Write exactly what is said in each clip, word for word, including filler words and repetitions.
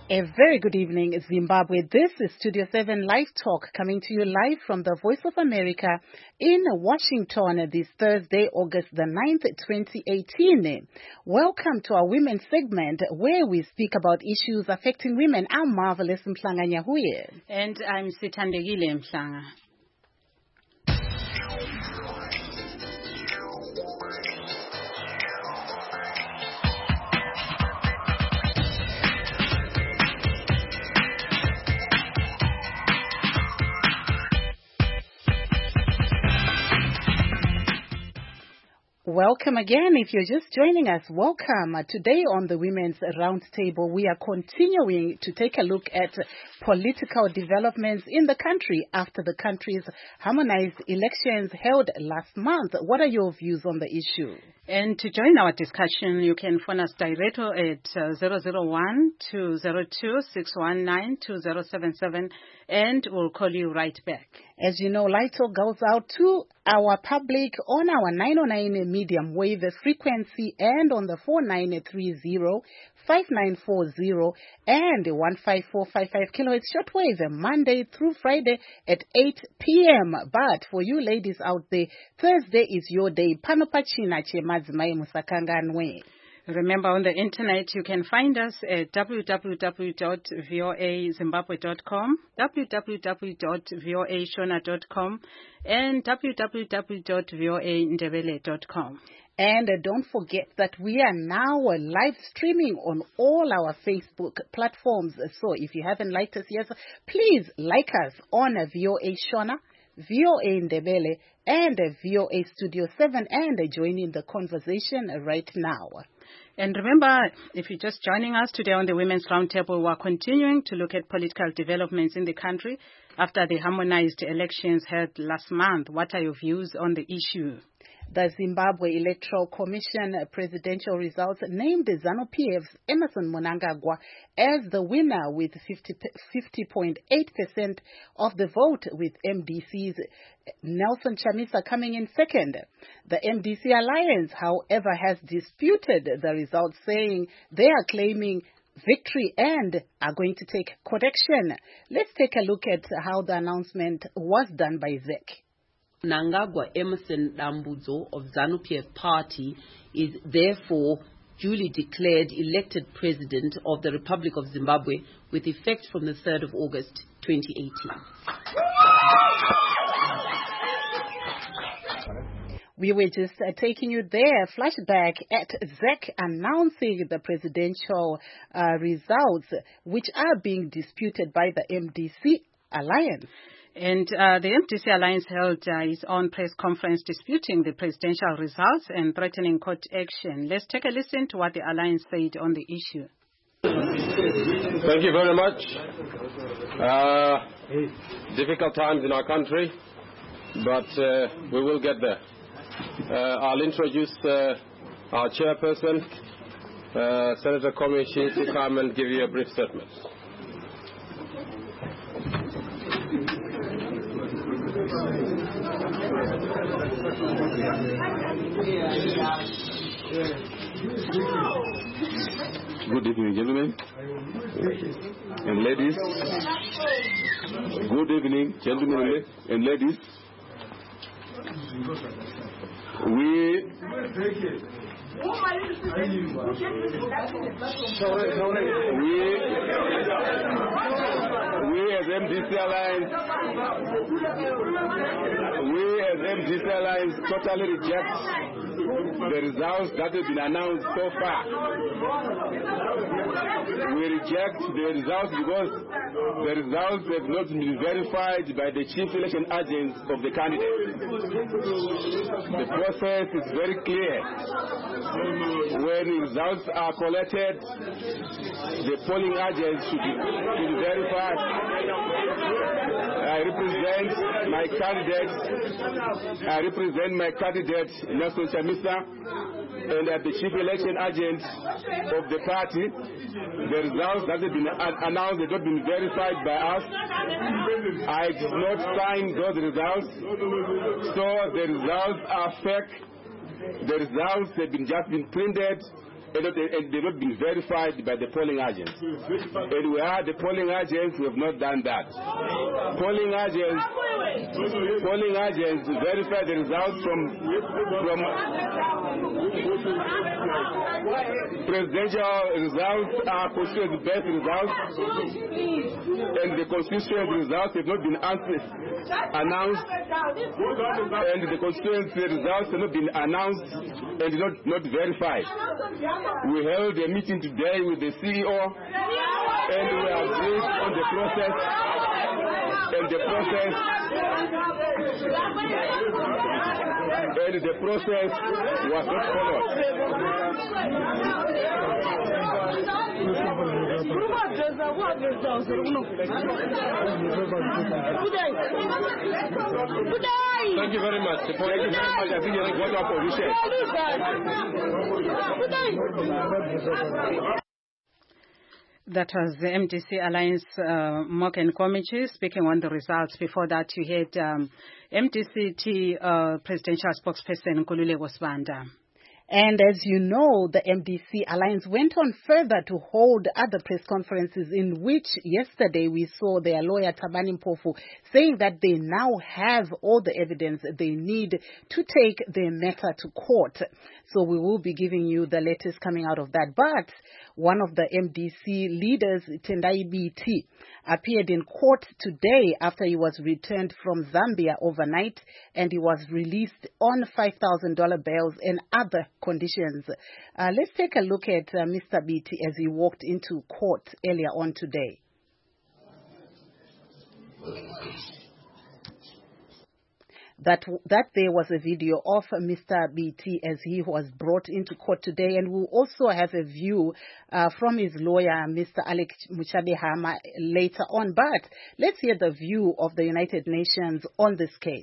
A very good evening, Zimbabwe. This is Studio seven Live Talk coming to you live from the Voice of America in Washington this Thursday, August the ninth, twenty eighteen. Welcome to our women's segment where we speak about issues affecting women. I'm Marvelous Mhlanga Nyahuye. And I'm Sithandegile Mhlanga. Welcome again. If you're just joining us, welcome. Today on the Women's Roundtable, we are continuing to take a look at political developments in the country after the country's harmonized elections held last month. What are your views on the issue? And to join our discussion, you can phone us directly at uh, zero zero one, two zero two, six one nine, two zero seven seven, and we'll call you right back. As you know, Light Talk goes out to our public on our nine oh nine medium wave frequency and on the four nine three zero, five nine four zero and one five four five five kilohertz shortwave Monday through Friday at eight p.m. But for you ladies out there, Thursday is your day. Panopachina che mazimai musakanganwe. Remember, on the internet, you can find us at w w w dot v o a zimbabwe dot com, w w w dot v o a shona dot com, and w w w dot v o a ndebele dot com. And uh, don't forget that we are now uh, live streaming on all our Facebook platforms. So if you haven't liked us yet, please like us on uh, V O A Shona, V O A Ndebele, and uh, V O A Studio seven, and uh, join in the conversation uh, right now. And remember, if you're just joining us today on the Women's Roundtable, we're continuing to look at political developments in the country after the harmonized elections held last month. What are your views on the issue? The Zimbabwe Electoral Commission presidential results named ZANU-P F's Emmerson Mnangagwa as the winner with fifty point eight percent of the vote, with M D C's Nelson Chamisa coming in second. The M D C Alliance, however, has disputed the results, saying they are claiming victory and are going to take correction. Let's take a look at how the announcement was done by Z E C. Mnangagwa Emmerson Dambudzo of ZANU-P F party is therefore duly declared elected president of the Republic of Zimbabwe with effect from the third of August twenty eighteen. We were just uh, taking you there, flashback at Z E C announcing the presidential uh, results, which are being disputed by the M D C Alliance. And uh, the M D C Alliance held uh, its own press conference disputing the presidential results and threatening court action. Let's take a listen to what the Alliance said on the issue. Thank you very much. Uh, difficult times in our country, but uh, we will get there. Uh, I'll introduce uh, our chairperson, uh, Senator Komishi, to come and give you a brief statement. Good evening, gentlemen and ladies. Good evening, gentlemen and ladies. We we, we as M D C Alliance, we as M D C Alliance totally reject the results that have been announced so far. We reject the results because the results have not been verified by the chief election agents of the candidates. The process is very clear. When results are collected, the polling agents should be, should be verified. I represent my candidate. I represent my candidate, Nelson Chamisa, and uh, the chief election agent of the party. The results that have been announced have not been verified by us. I did not sign those results, so the results are fake. The results have been just been printed and, not, and they've not been verified by the polling agents. And we are the polling agents who have not done that. Polling agents, polling agents verify the results from, from presidential results are constituency-based results, and the constituency results have not been announced, and the constituency results have not been announced and not, not verified. We held a meeting today with the C E O, and we are briefed on the process, and the process, and the process was not followed. Thank you very much. Thank you very much. I think you're going to position. That was the M D C Alliance uh, Morgan Committee speaking on the results. Before that, you had um, M D C T uh, presidential spokesperson Nkululeko Sibanda. And as you know, the M D C Alliance went on further to hold other press conferences in which yesterday we saw their lawyer Thabani Mpofu saying that they now have all the evidence they need to take their matter to court. So we will be giving you the latest coming out of that. But one of the M D C leaders, Tendai Biti, appeared in court today after he was returned from Zambia overnight, and he was released on five thousand dollars bails and other conditions. Uh, let's take a look at uh, Mister Biti as he walked into court earlier on today. That that there was a video of Mister Biti as he was brought into court today, and we'll also have a view uh, from his lawyer, Mister Alex Muchabehama, later on. But let's hear the view of the United Nations on this case.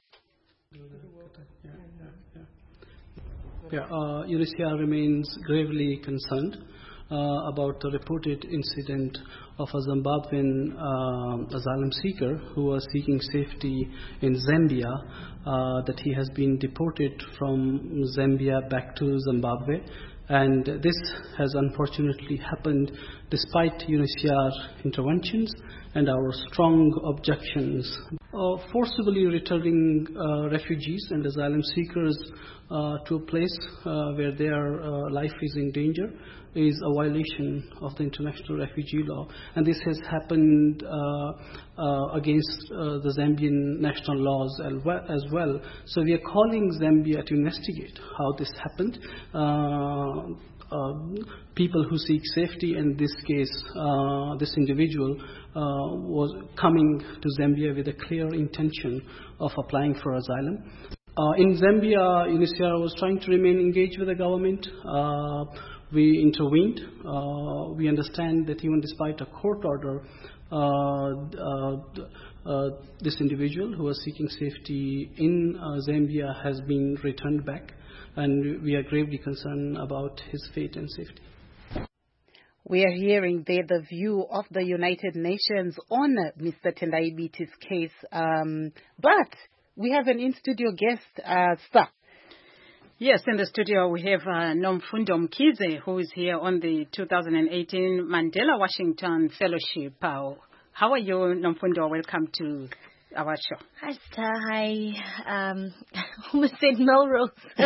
Yeah, uh, U N H C R remains gravely concerned uh, about the reported incident of a Zimbabwean uh, asylum seeker who was seeking safety in Zambia, uh, that he has been deported from Zambia back to Zimbabwe. And this has unfortunately happened despite U N H C R interventions and our strong objections. Uh, forcibly returning uh, refugees and asylum seekers uh, to a place uh, where their uh, life is in danger is a violation of the international refugee law, and this has happened uh, uh, against uh, the Zambian national laws as well. So we are calling Zambia to investigate how this happened. Uh, uh, people who seek safety, in this case, uh, this individual uh, was coming to Zambia with a clear intention of applying for asylum. Uh, in Zambia, U N H C R was trying to remain engaged with the government. Uh, We intervened. Uh, we understand that even despite a court order, uh, uh, uh, this individual who was seeking safety in uh, Zambia has been returned back, and we are gravely concerned about his fate and safety. We are hearing there the view of the United Nations on Mister Tendai Biti's case. Um, but we have an in-studio guest, uh, Star. Yes, in the studio we have uh, Nomfundo Mkhize, who is here on the two thousand eighteen Mandela Washington Fellowship. Uh, how are you, Nomfundo? Welcome to our show. Hi, Star. Hi. Um, almost said Melrose.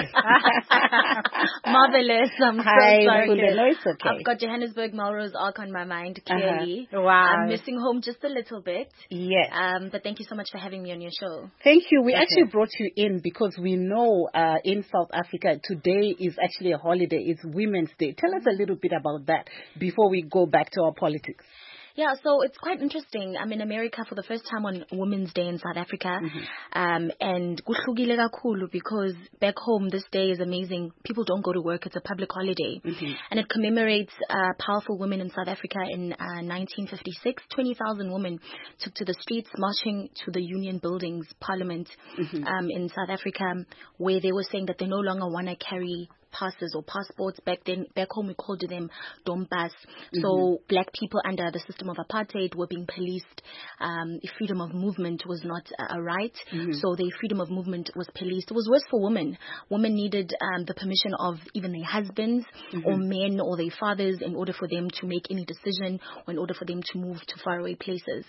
Marvelous. I'm Hi, so sorry. No, it's okay. I've got Johannesburg Melrose Arc on my mind, clearly. Uh-huh. Wow. I'm missing home just a little bit. Yes. Um, but thank you so much for having me on your show. Thank you. We Okay. actually brought you in because we know uh, in South Africa today is actually a holiday. It's Women's Day. Tell us a little bit about that before we go back to our politics. Yeah, so it's quite interesting. I'm in America for the first time on Women's Day in South Africa. Mm-hmm. Um, and kuhlukile kakhulu because back home this day is amazing. People don't go to work. It's a public holiday. Mm-hmm. And it commemorates uh, powerful women in South Africa in uh, nineteen fifty-six. twenty thousand women took to the streets marching to the Union Buildings, Parliament, mm-hmm. um, in South Africa, where they were saying that they no longer want to carry passes or passports. Back then, back home we called them dompas. Mm-hmm. So black people under the system of apartheid were being policed. Um, freedom of movement was not a right. Mm-hmm. So the freedom of movement was policed. It was worse for women. Women needed um, the permission of even their husbands mm-hmm. or men or their fathers in order for them to make any decision or in order for them to move to faraway places.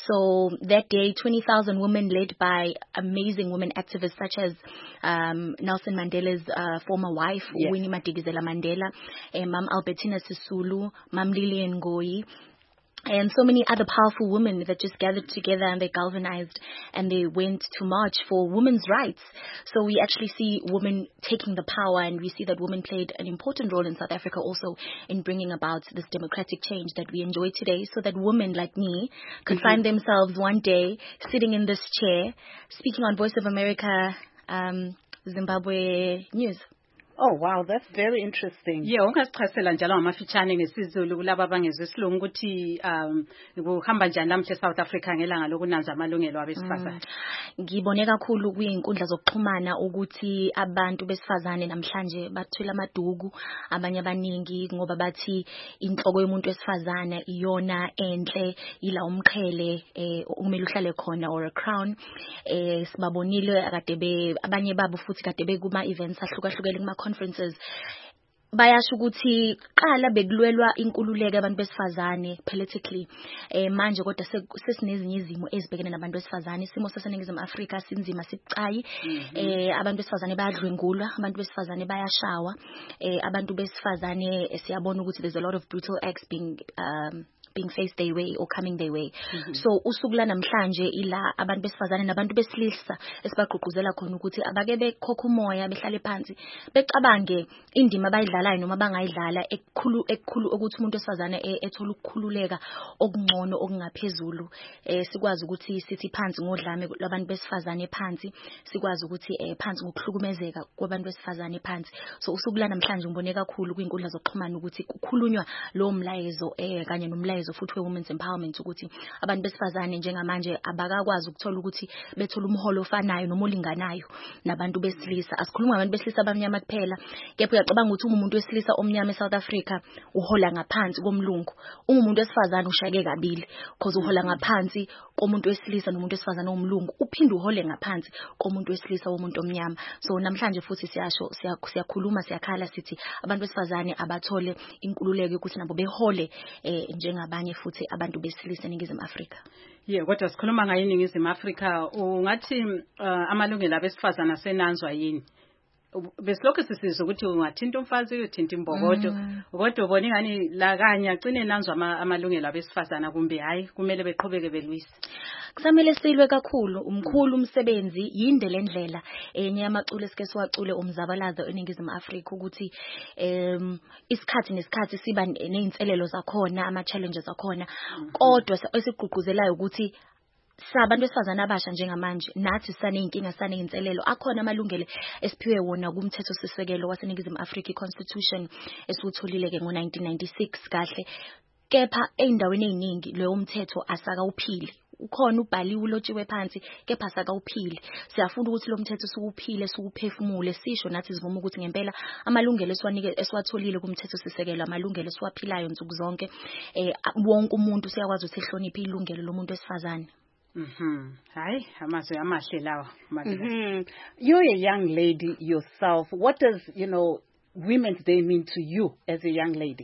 So that day, twenty thousand women led by amazing women activists such as um, Nelson Mandela's uh, former wife, yes. Winnie Madikizela Mandela, uh, Mam Albertina Sisulu, Mam Lilian Ngoyi, and so many other powerful women that just gathered together and they galvanized and they went to march for women's rights. So we actually see women taking the power, and we see that women played an important role in South Africa also in bringing about this democratic change that we enjoy today, so that women like me could mm-hmm. find themselves one day sitting in this chair speaking on Voice of America, um, Zimbabwe News. Oh wow, that's very interesting. Yeah, ungasichasela njalo ngamafitshane ngesizulu kulabo abangezwe isilungu ukuthi um kuhamba njani namhle South Africa ngelanga lokunanza amalungelo abesifazane. Ngibone kakhulu kuyinkundla zokuxhumana ukuthi abantu besifazane namhlanje bathula amaduku, abanye abaningi ngoba bathi inhloko yomuntu wesifazane iyona enhle, ila umqhele eh umele uhlale khona or a crown. Eh sibabonile akade be abanye babo futhi kade be kuma events ahlukahlukene kuma conferences bayasho ukuthi qala bekulwelwa inkululeko abantu besifazane politically eh manje kodwa sesinezinye izimo ezibhekene nabantu besifazane. Isimo saseNingizimu Afrika sinzima sibucayi. eh abantu besifazane bayadlwengulwa, abantu besifazane bayashawa, eh abantu besifazane siyabona ukuthi there's a lot of brutal acts being um being faced their way or coming their way. Mm-hmm. So usuku la namhlanje ila abantu besifazane nabantu besilisa esibagqugquzela khona ukuthi abake bekhokha umoya, behlale phansi becabange indima abayidlalayo noma bangayidlala ekukhulu ekukhulu ukuthi umuntu wesifazane ethola ukukhululeka okungcono okungaphezulu. Eh sikwazi ukuthi sithi phansi ngodlame labantu besifazane phansi, sikwazi ukuthi eh phansi ngokuhlukumezeka kwabantu besifazane phansi. So usuku la namhlanje ngibone kakhulu kwinkundla zokuxhumana ukuthi kukhulunywa lo mlayezo eh kanye nomlayezo futhi we-women's empowerment ukuthi abantu besifazane njengamanje abakakwazi ukuthola ukuthi bethola umholo ofanayo noma olinganayo nabantu besilisa. Asikhuluma ngabantu besilisa abamnyama kuphela, kepha uyacabanga ukuthi umuntu wesilisa omnyama eSouth Africa uhola ngaphansi komlungu, umuntu wesifazane ushake kabili because uhola ngaphansi komuntu wesilisa nomuntu wesifazane omlungu uphinde uhole ngaphansi komuntu wesilisa womuntu omnyama. So namhlanje futhi siyasho siyakhuluma siyakhala sithi abantu besifazane abathole inkululeko ukuthi nabo behole eh njenga abanye futhi abantu besilisa eNingizimu Afrika. Yeah, kodwa sikhuluma ngayo eNingizimu Afrika, ungathi uh, amalungelo abesifazana senanzwa yini? Besilokho sisizwe ukuthi ungathinta umfazi uyothinta imbokodo, kodwa ubona ngani la kanye agcine nanzwa amalungelo abesifazana kumbe hayi kumele beqhubeke belwisa. Kusamele silwe kakhulu, umkhulu umsebenzi yinde lendlela enye yamacule esike siwacule umzabalazo eNingizimu Afrika ukuthi em isikhathi nesikhathi siba nezinselelo zakhona, ama challenges zakhona, kodwa esigqugquzelayo ukuthi sabantu besifazana abasha njengamanje nathi saneyinkinga saneyinselelo akhona amalungelo esiphiwe wona kumthetho sisekelo waseNingizimu Afrika iConstitution esiwutholile ke ngo nineteen ninety-six kahle, kepha eindaweni eziningi leyo umthetho asaka uphili. Ukhona ubhaliwe ulotshiwe phansi kepha asaka uphili. Siyafuna ukuthi lo mthetho sukuphile sukuphefumule sisho nathi sivuma ukuthi ngempela amalungelo esiwanike esiwatholile kumthetho sisekelo amalungelo esiwaphilayo nsuku zonke. Eh wonke umuntu siyakwazi ukuthi ehloniphe ilungelo lomuntu wesifazane. Mhm. Hayi, amazwe amahle lawa. Mhm. You're a young lady yourself. What does, you know, Women's Day mean to you as a young lady?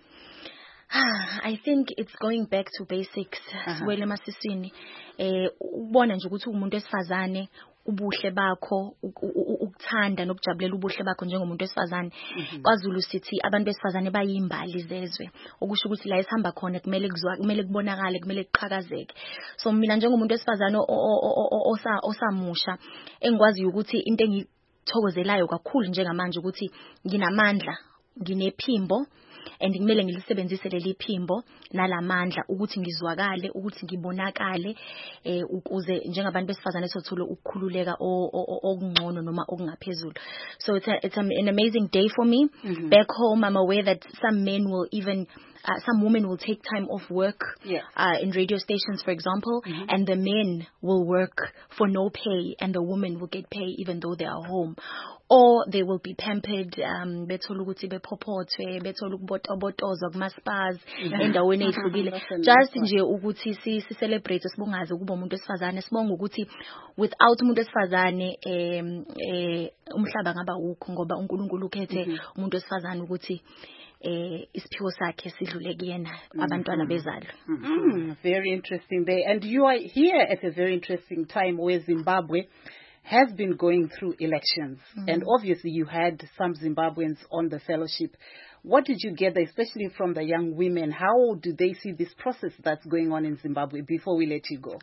I think it's going back to basics. Siwele masisini. Eh ubona nje ukuthi umuntu wesifazane ubuhle bakho ukuthanda nokujabulela ubuhle bakho njengomuntu wesifazane. KwaZulu sithi abantu besifazane bayimbali zezwe. Okusho ukuthi la esihamba khona kumele kuzwa kumele kubonakale kumele kuqhakazeke. So mina njengomuntu wesifazane osamusha engikwazi ukuthi into engithokozelayo kakhulu njengamanje ukuthi nginamandla, nginephimbo and kumele ngilisebenzise leli phimbo nalamandla ukuthi ngizwakale ukuthi ngibonakale eh ukuze njengabantu besifazane sothola ukukhululeka okungcono noma okungaphezulu. So it's a, it's an amazing day for me. Mm-hmm. Back home I'm aware that some men will even Uh, some women will take time off work yeah. uh, in radio stations, for example, mm-hmm. and the men will work for no pay and the women will get pay even though they are home. or they will be pampered, um, bethole ukuthi bephopothwe, bethole ukubotobotozwa kuma-spas endaweni ehlukile, just nje ukuthi si celebrate sibongaze kuba umuntu wesifazane, sibonga ukuthi without umuntu wesifazane em eh umhlaba ngaba ukho ngoba uNkulunkulu ukhethe umuntu wesifazane ukuthi eh isiphiwo sakhe sidlule kuyena abantwana bezalo. Very interesting there. And you are here at a very interesting time where Zimbabwe has been going through elections. Mm. And obviously you had some Zimbabweans on the fellowship. What did you gather, especially from the young women? How do they see this process that's going on in Zimbabwe before we let you go?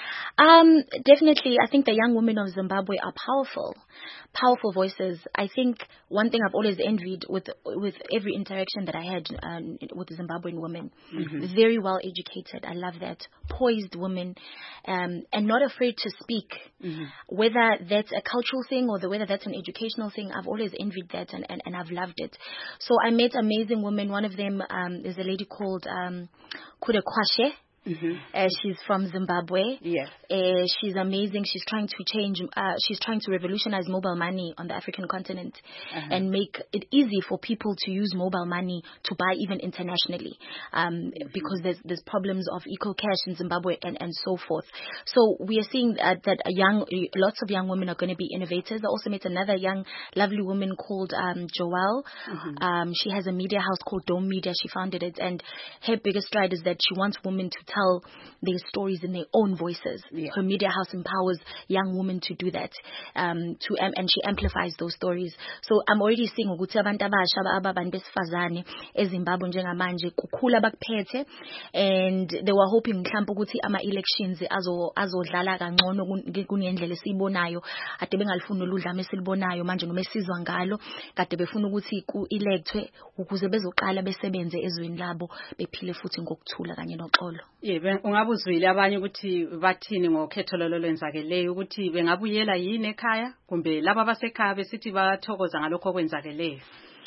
Um, definitely, I think the young women of Zimbabwe are powerful, powerful voices. I think one thing I've always envied with with every interaction that I had um, with Zimbabwean women, mm-hmm. very well educated. I love that. Poised women, um, and not afraid to speak. Mm-hmm. Whether that's a cultural thing or the, whether that's an educational thing, I've always envied that and, and, and I've loved it. So I met amazing women. One of them um, is a lady called um, Kude Kwashe. Mm-hmm. Uh, she's from Zimbabwe. Yes. Uh, she's amazing. She's trying to change, uh, she's trying to revolutionize mobile money on the African continent uh-huh. and make it easy for people to use mobile money to buy even internationally. Um, mm-hmm. Because there's, there's problems of eco-cash in Zimbabwe and, and so forth. So we are seeing that, that a young, lots of young women are going to be innovators. I also met another young, lovely woman called um, Joelle. Mm-hmm. Um, she has a media house called Dome Media. She founded it. And her biggest stride is that she wants women to tell tell their stories in their own voices. Yeah. Her media house empowers young women to do that, um, to um, and she amplifies those stories. So I'm already seeing ukuthi abantu abasha ababantu besifazane eZimbabwe njengamanje kukhula bakuphethe, and they were hoping mhlawumbe ukuthi ama elections azo azodlala kangcono kunendlela esibonayo ade bengalifuni oludlame silibonayo manje noma esizwa ngalo kade befuna ukuthi ku electwe ukuze bezoqala besebenze ezweni labo bephile futhi ngokuthula kanye noxolo. Yebo, ungabuzwile abanye ukuthi bathini ngokhetho lolo lwenzakeleyo ukuthi bengabuyela yini ekhaya kumbe laba basekhaya besithi bathokoza ngalokho kwenzakeleyo.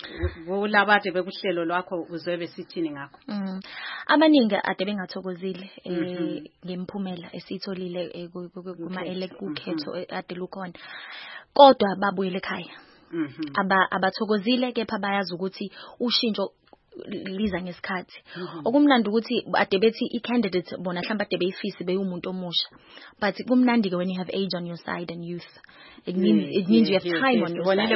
Ulabade bekuhlelo lwakho uzwebe sithini ngakho? Mm. Abaningi ade bengathokozile eh ngemphumela esitholile kuma elekukhetho ade lukhona. Kodwa babuyele ekhaya. Mhm. Aba abathokozile kepha bayazi ukuthi ushintsho liza ngesikhathi. Okumnandi ukuthi ade bethi i-candidate bona mhlawumbe ade beyifisi beyumuntu omusha. But kumnandi ke when you have age on your side and youth. It means it means you have time on your side.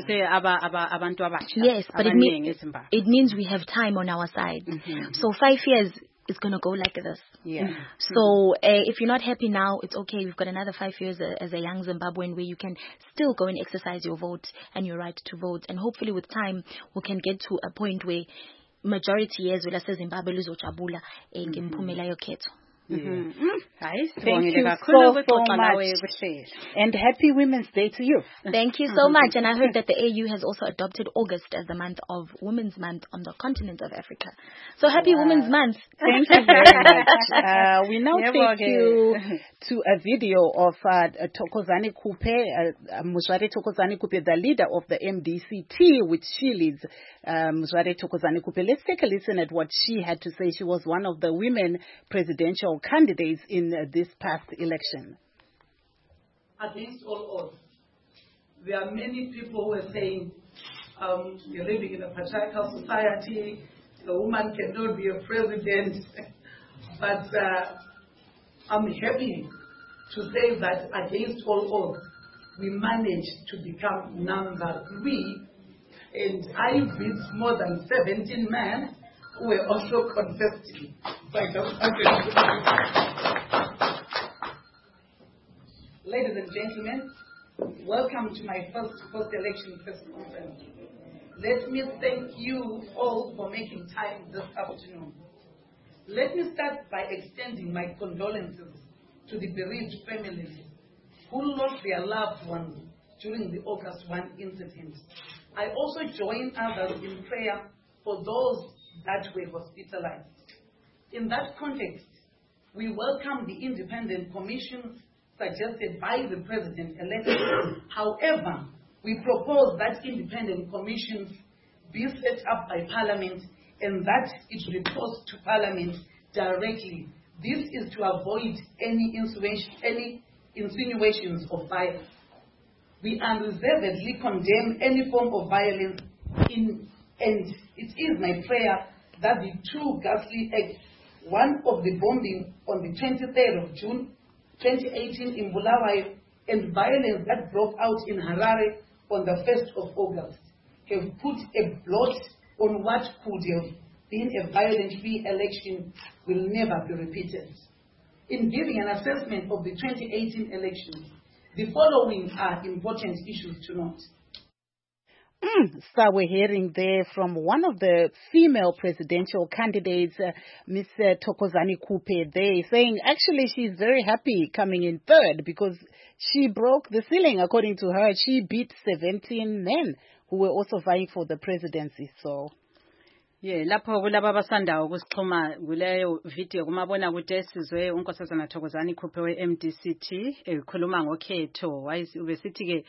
Yes, but it means it means we have time on our side. Mm-hmm. So five years is going to go like this. Yeah. So uh, if you're not happy now, it's okay. We've got another five years uh, as a young Zimbabwean where you can still go and exercise your vote and your right to vote. And hopefully with time, we can get to a point where majority years will say Zimbabwe lizojabula ngemphumela yokhetho. Mm-hmm. Nice. Thank you so, so much. And happy Women's Day to you. Thank you so much. And I heard that the A U has also adopted August as the month of Women's Month on the continent of Africa. So happy wow. Women's Month. Thank you very much. Uh, we now take you to a video of uh, Thokozani Kupe, uh, Muzware Thokozani Kupe, the leader of the M D C T, which she leads. Uh, Muzware Thokozani Kupe. Let's take a listen at what she had to say. She was one of the women presidential candidates in uh, this past election. Against all odds, there are many people who are saying um, you're living in a patriarchal society, a woman cannot be a president. But uh, I'm happy to say that against all odds, we managed to become number three, and I beat more than seventeen men who were also contesting. Ladies and gentlemen, welcome to my first post-election press conference. Let me thank you all for making time this afternoon. Let me start by extending my condolences to the bereaved families who lost their loved ones during the August first incident. I also join others in prayer for those that were hospitalized. In that context, we welcome the independent commissions suggested by the President-elect. However, we propose that independent commissions be set up by Parliament and that it reports to Parliament directly. This is to avoid any insinuation, any insinuations of bias. We unreservedly condemn any form of violence in, and it is my prayer that the two ghastly acts, one of the bombing on the twenty-third of June twenty eighteen in Bulawayo and violence that broke out in Harare on the first of August, have put a blot on what could have been a violent free election will never be repeated. In giving an assessment of the twenty eighteen elections, the following are important issues to note. Mm, so we're hearing there from one of the female presidential candidates, uh, Miz Thokozani Kupe, there saying actually she's very happy coming in third because she broke the ceiling. According to her, she beat seventeen men who were also vying for the presidency. So, yeah, lapho kulaba abasanda ukusixhuma kuleyo video kumabona kude sizwe unkosazana Thokozani Kupe we-M D C T ekhuluma ngokhetho ubesithi ke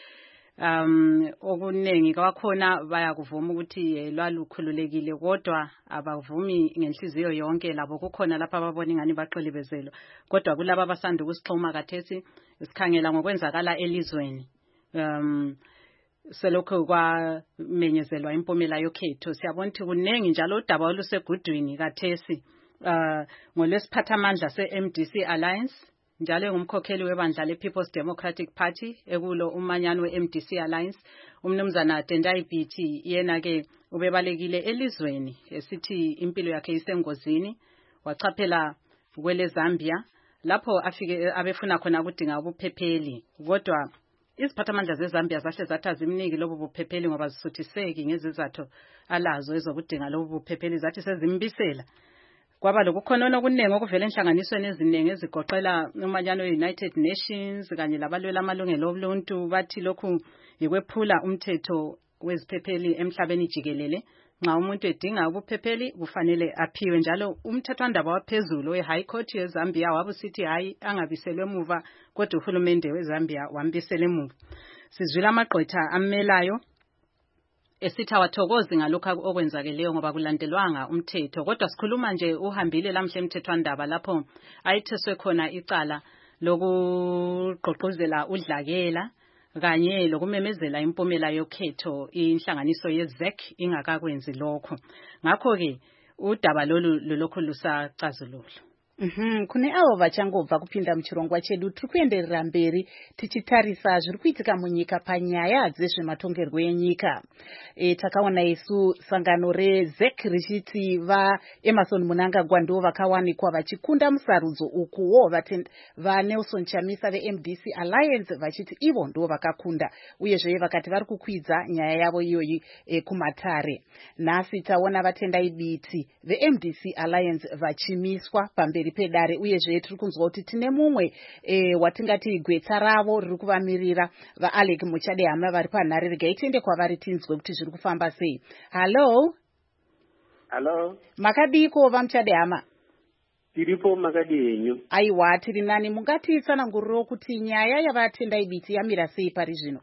um okuningi kwakhona bayakuvuma ukuthi lwalukhululekile kodwa abavumi ngenhliziyo yonke labo kukhona lapha ababona ingani baqilibezelwa kodwa kulabo abasanda ukusixhuma kathesi isikhangela ngokwenzakala elizweni um selokho kwamenyezelwa impumela yokhetho siyabona ukuthi kuningi njalo udaba olusegudwini kathesi uh ngolesiphathamandla se-M D C Alliance njalo ngumkhokheli webandla le-People's Democratic Party ekulo umanyano we-M D C Alliance umnumzana Tendai Biti yena ke ubebalekile elizweni esithi impilo yakhe isengozini wachaphela kwele Zambia lapho afike abefuna khona ukudinga ubuphepheli kodwa iziphathamandla zeZambia zahle zathi azimniki lobo buphepheli ngoba zisuthiseki ngezizathu alazo ezokudinga lobo buphepheli zathi sezimbisela kwaba lokukhonona okuningi okuvela enhlanganisweni eziningi ezigoqela umanyano we-United Nations kanye labalwela amalungelo oluntu bathi lokhu ikwephula umthetho weziphepheli emhlabeni jikelele nxa umuntu edinga ubuphepheli kufanele aphiwe njalo umthethwandaba waphezulu we-High Court yeZambia wabusithi hayi angabiselwe emuva kodwa uhulumende weZambia wambisela emuva sizwile amagqwetha amelayo esithi awathokozi ngalokho okwenzakeleyo ngoba kulandelwanga umthetho kodwa sikhuluma nje uhambile lamhle emthethwandaba lapho ayitheswe khona icala lokugqogquzela udlakela kanye lokumemezela impumela yokhetho inhlanganiso ye-Z E C ingakakwenzi lokho ngakho ke udaba lolu lokho lusacazulula. Mhm kune avo vachangobva kupinda muchirongwa chedu tiri kuenderera mberi tichitarisa zviri kuitika munyika panyaya dzezvematongerwo enyika. E, takaona isu sangano reZ E C richiti vaEmmerson Mnangagwa ndivo vakawanikwa vachikunda musarudzo ukuwo vaNelson Chamisa veM D C Alliance vachiti ivo ndivo vakakunda uyezve vakati vari kukwidza nyaya yavo iyoyi e, kumatare. Nhasi taona vatendai biti veM D C Alliance vachimiswa pamberi pedare uyezve tiri kunzwa kuti tine mumwe e, watingati gwetsa ravo riri kuvamirira vaAlec Muchadehama vari panhare regai tiende kwavari tinzwe kuti zviri kufamba sei. Hallo. Hallo. Makadiko vaMuchadehama? Tiripo makadi henyu. Aiwa tiri nani mungatitsananguriro kuti nyaya yavatendai biti yamira sei pari zvino?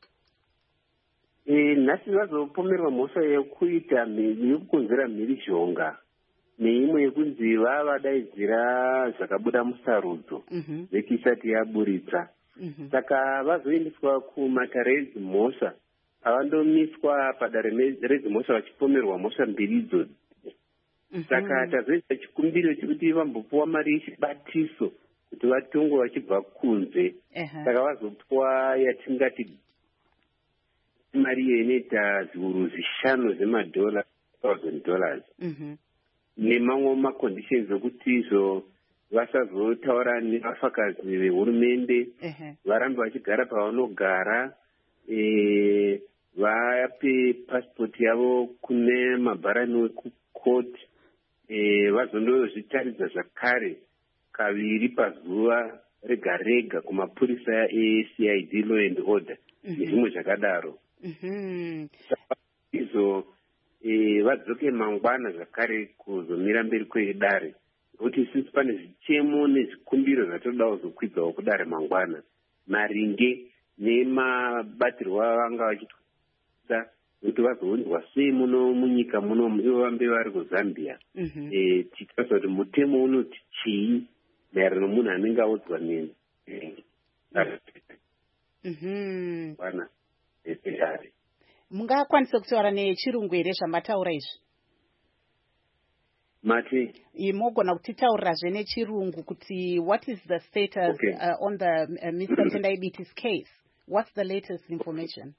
E, nhasi vazopomerwa mhosva yekuita yekukonzera mhirizhonga neimwe yekunzi vavadaidzira zvakabuda musarudzo vekisati yaburitsa saka vazoendeswa kumatare edzimhosva avandomiswa padare redzimhosva vachipomerwa mhosva mbiri idzodzo saka tazoita chikumbiro chekuti vambopuwa mari yechibatiso kuti vatongwe vachibva kunze saka vazopuwa yatingati mari iyo inoita zviuru zvishanu zvemadhola thousand dollars nemamwe maconditions okuti izvo vasazotaura nevafakazi vehurumende varambe vachigara pavanogara vape passport yavo kune mabharani wekukoti vazondozvitaridza zvakare kaviri pazuva rega rega kumapurisa eC I D law and order nezvimwe zvakadaro izvo E, vadzoke mangwana zvakare kuzomira mberi kwedare nokuti sisi pane zvichemo nezvikumbiro zvatodawo zokwidzawo kudare mangwana maringe nemabatirwo avanga vachitsa kuti vazounzwa sei muno munyika muno ivo vambe vari kuZambia e, tichitaura kuti mutemo unoti chii maererano nomunhu anenge audzwa neni. Mhm. Bana especially. Mungakwanisa kutaura nechirungu here zvamataura izvi? Mati. Mogona kutitaurazve nechirungu kuti what is the status okay. uh, on the uh, Mister Tendai Biti's case? What's the latest information?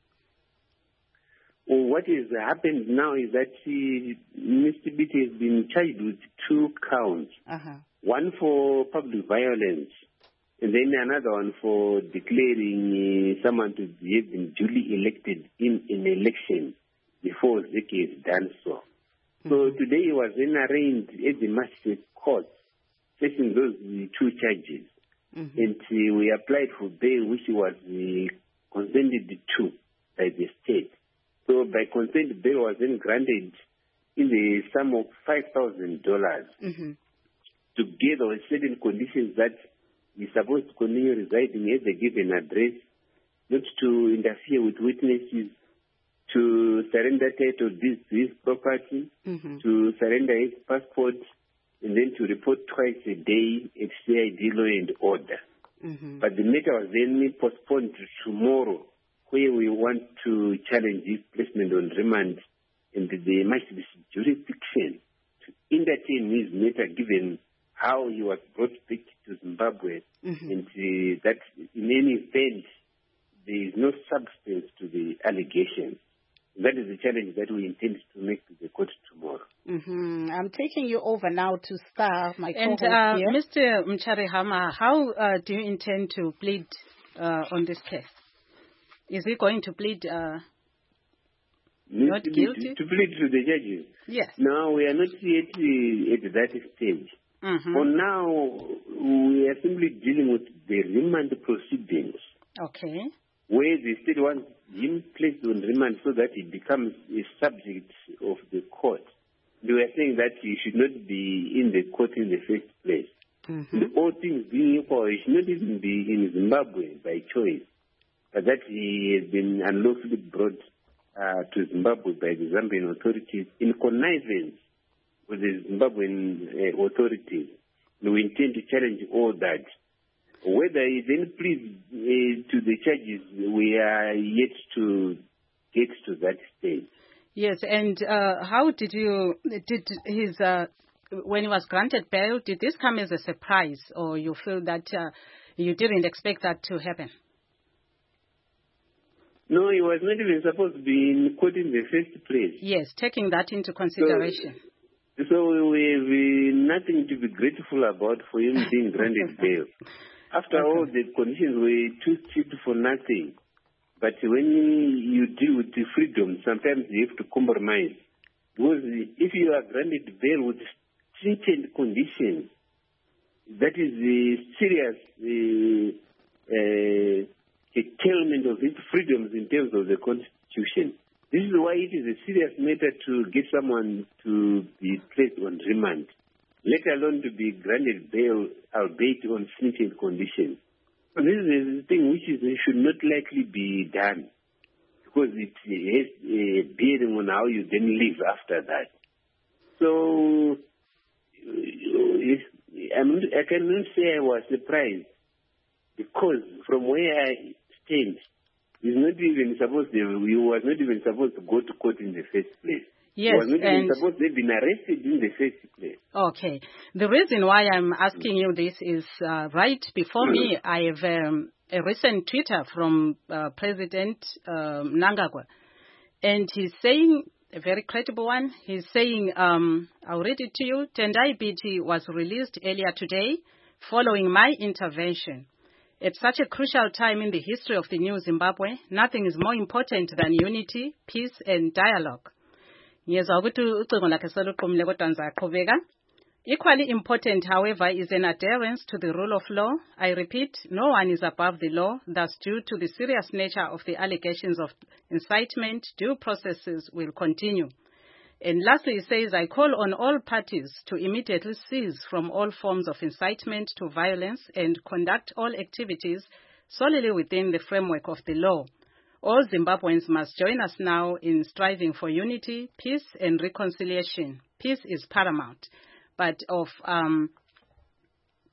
Well, what has happened now is that uh, Mister Biti has been charged with two counts. Uh-huh. One for public violence, and then another one for declaring uh, someone to have been duly elected in an election before Zeki has done so. Mm-hmm. So today he was then arraigned at the magistrate court, facing those uh, two charges. Mm-hmm. And uh, we applied for bail, which was uh, consented to by the state. So by consent, bail was then granted in the sum of five thousand dollars. Mm-hmm. Together with certain conditions that he's supposed to continue residing at the given address, not to interfere with witnesses, to surrender title deeds to his property, mm-hmm. to surrender his passport, and then to report twice a day at C I D law and order. Mm-hmm. But the matter was then postponed to tomorrow, where we want to challenge his placement on remand and the magistrate's jurisdiction to entertain his matter, given how he was brought back to Zimbabwe, mm-hmm. and uh, that in any event there is no substance to the allegations. That is the challenge that we intend to make to the court tomorrow. Mm-hmm. I'm taking you over now to Star, my and, co-host uh, here. Mister Mcharihama, how uh, do you intend to plead uh, on this case? Is he going to plead uh, not to guilty? To, to plead to the judges? Yes. No, we are not yet uh, at that stage. Mm-hmm. For now, we are simply dealing with the remand proceedings. Okay. Where the state wants him placed on remand so that he becomes a subject of the court. They were saying that he should not be in the court in the first place. Mm-hmm. All things being equal, he should not even be in Zimbabwe by choice, but that he has been unlawfully brought uh, to Zimbabwe by the Zambian authorities in connivance with the Zimbabwean uh, authorities. And we intend to challenge all that. Whether he then pleads uh, to the charges, we are yet to get to that stage. Yes, and uh, how did you, did his, uh, when he was granted bail, did this come as a surprise, or you feel that uh, you didn't expect that to happen? No, he was not even supposed to be in court in the first place. Yes, taking that into consideration. So, so we have nothing to be grateful about for him being granted bail. After okay. all, the conditions were too cheap for nothing. But when you deal with the freedom, sometimes you have to compromise. Because if you are granted bail with stringent conditions, that is a serious uh, uh, curtailment of his freedoms in terms of the Constitution. This is why it is a serious matter to get someone to be placed on remand, let alone to be granted bail, albeit on stringent conditions. So this is a thing which is, should not likely be done, because it has a bearing on how you then live after that. So I'm, I cannot say I was surprised, because from where I stand, he's not even supposed to, he was not even supposed to go to court in the first place. Yes, he was not and even supposed to have been arrested in the first place. Okay. The reason why I'm asking you this is uh, right before me, I have um, a recent Twitter from uh, President um, Mnangagwa. And he's saying, a very credible one, he's saying, um, I'll read it to you, Tendai Biti was released earlier today following my intervention. At such a crucial time in the history of the new Zimbabwe, nothing is more important than unity, peace, and dialogue. Equally important, however, is an adherence to the rule of law. I repeat, no one is above the law. Thus, due to the serious nature of the allegations of incitement, due processes will continue. And lastly, it says, I call on all parties to immediately cease from all forms of incitement to violence and conduct all activities solely within the framework of the law. All Zimbabweans must join us now in striving for unity, peace, and reconciliation. Peace is paramount. But of um,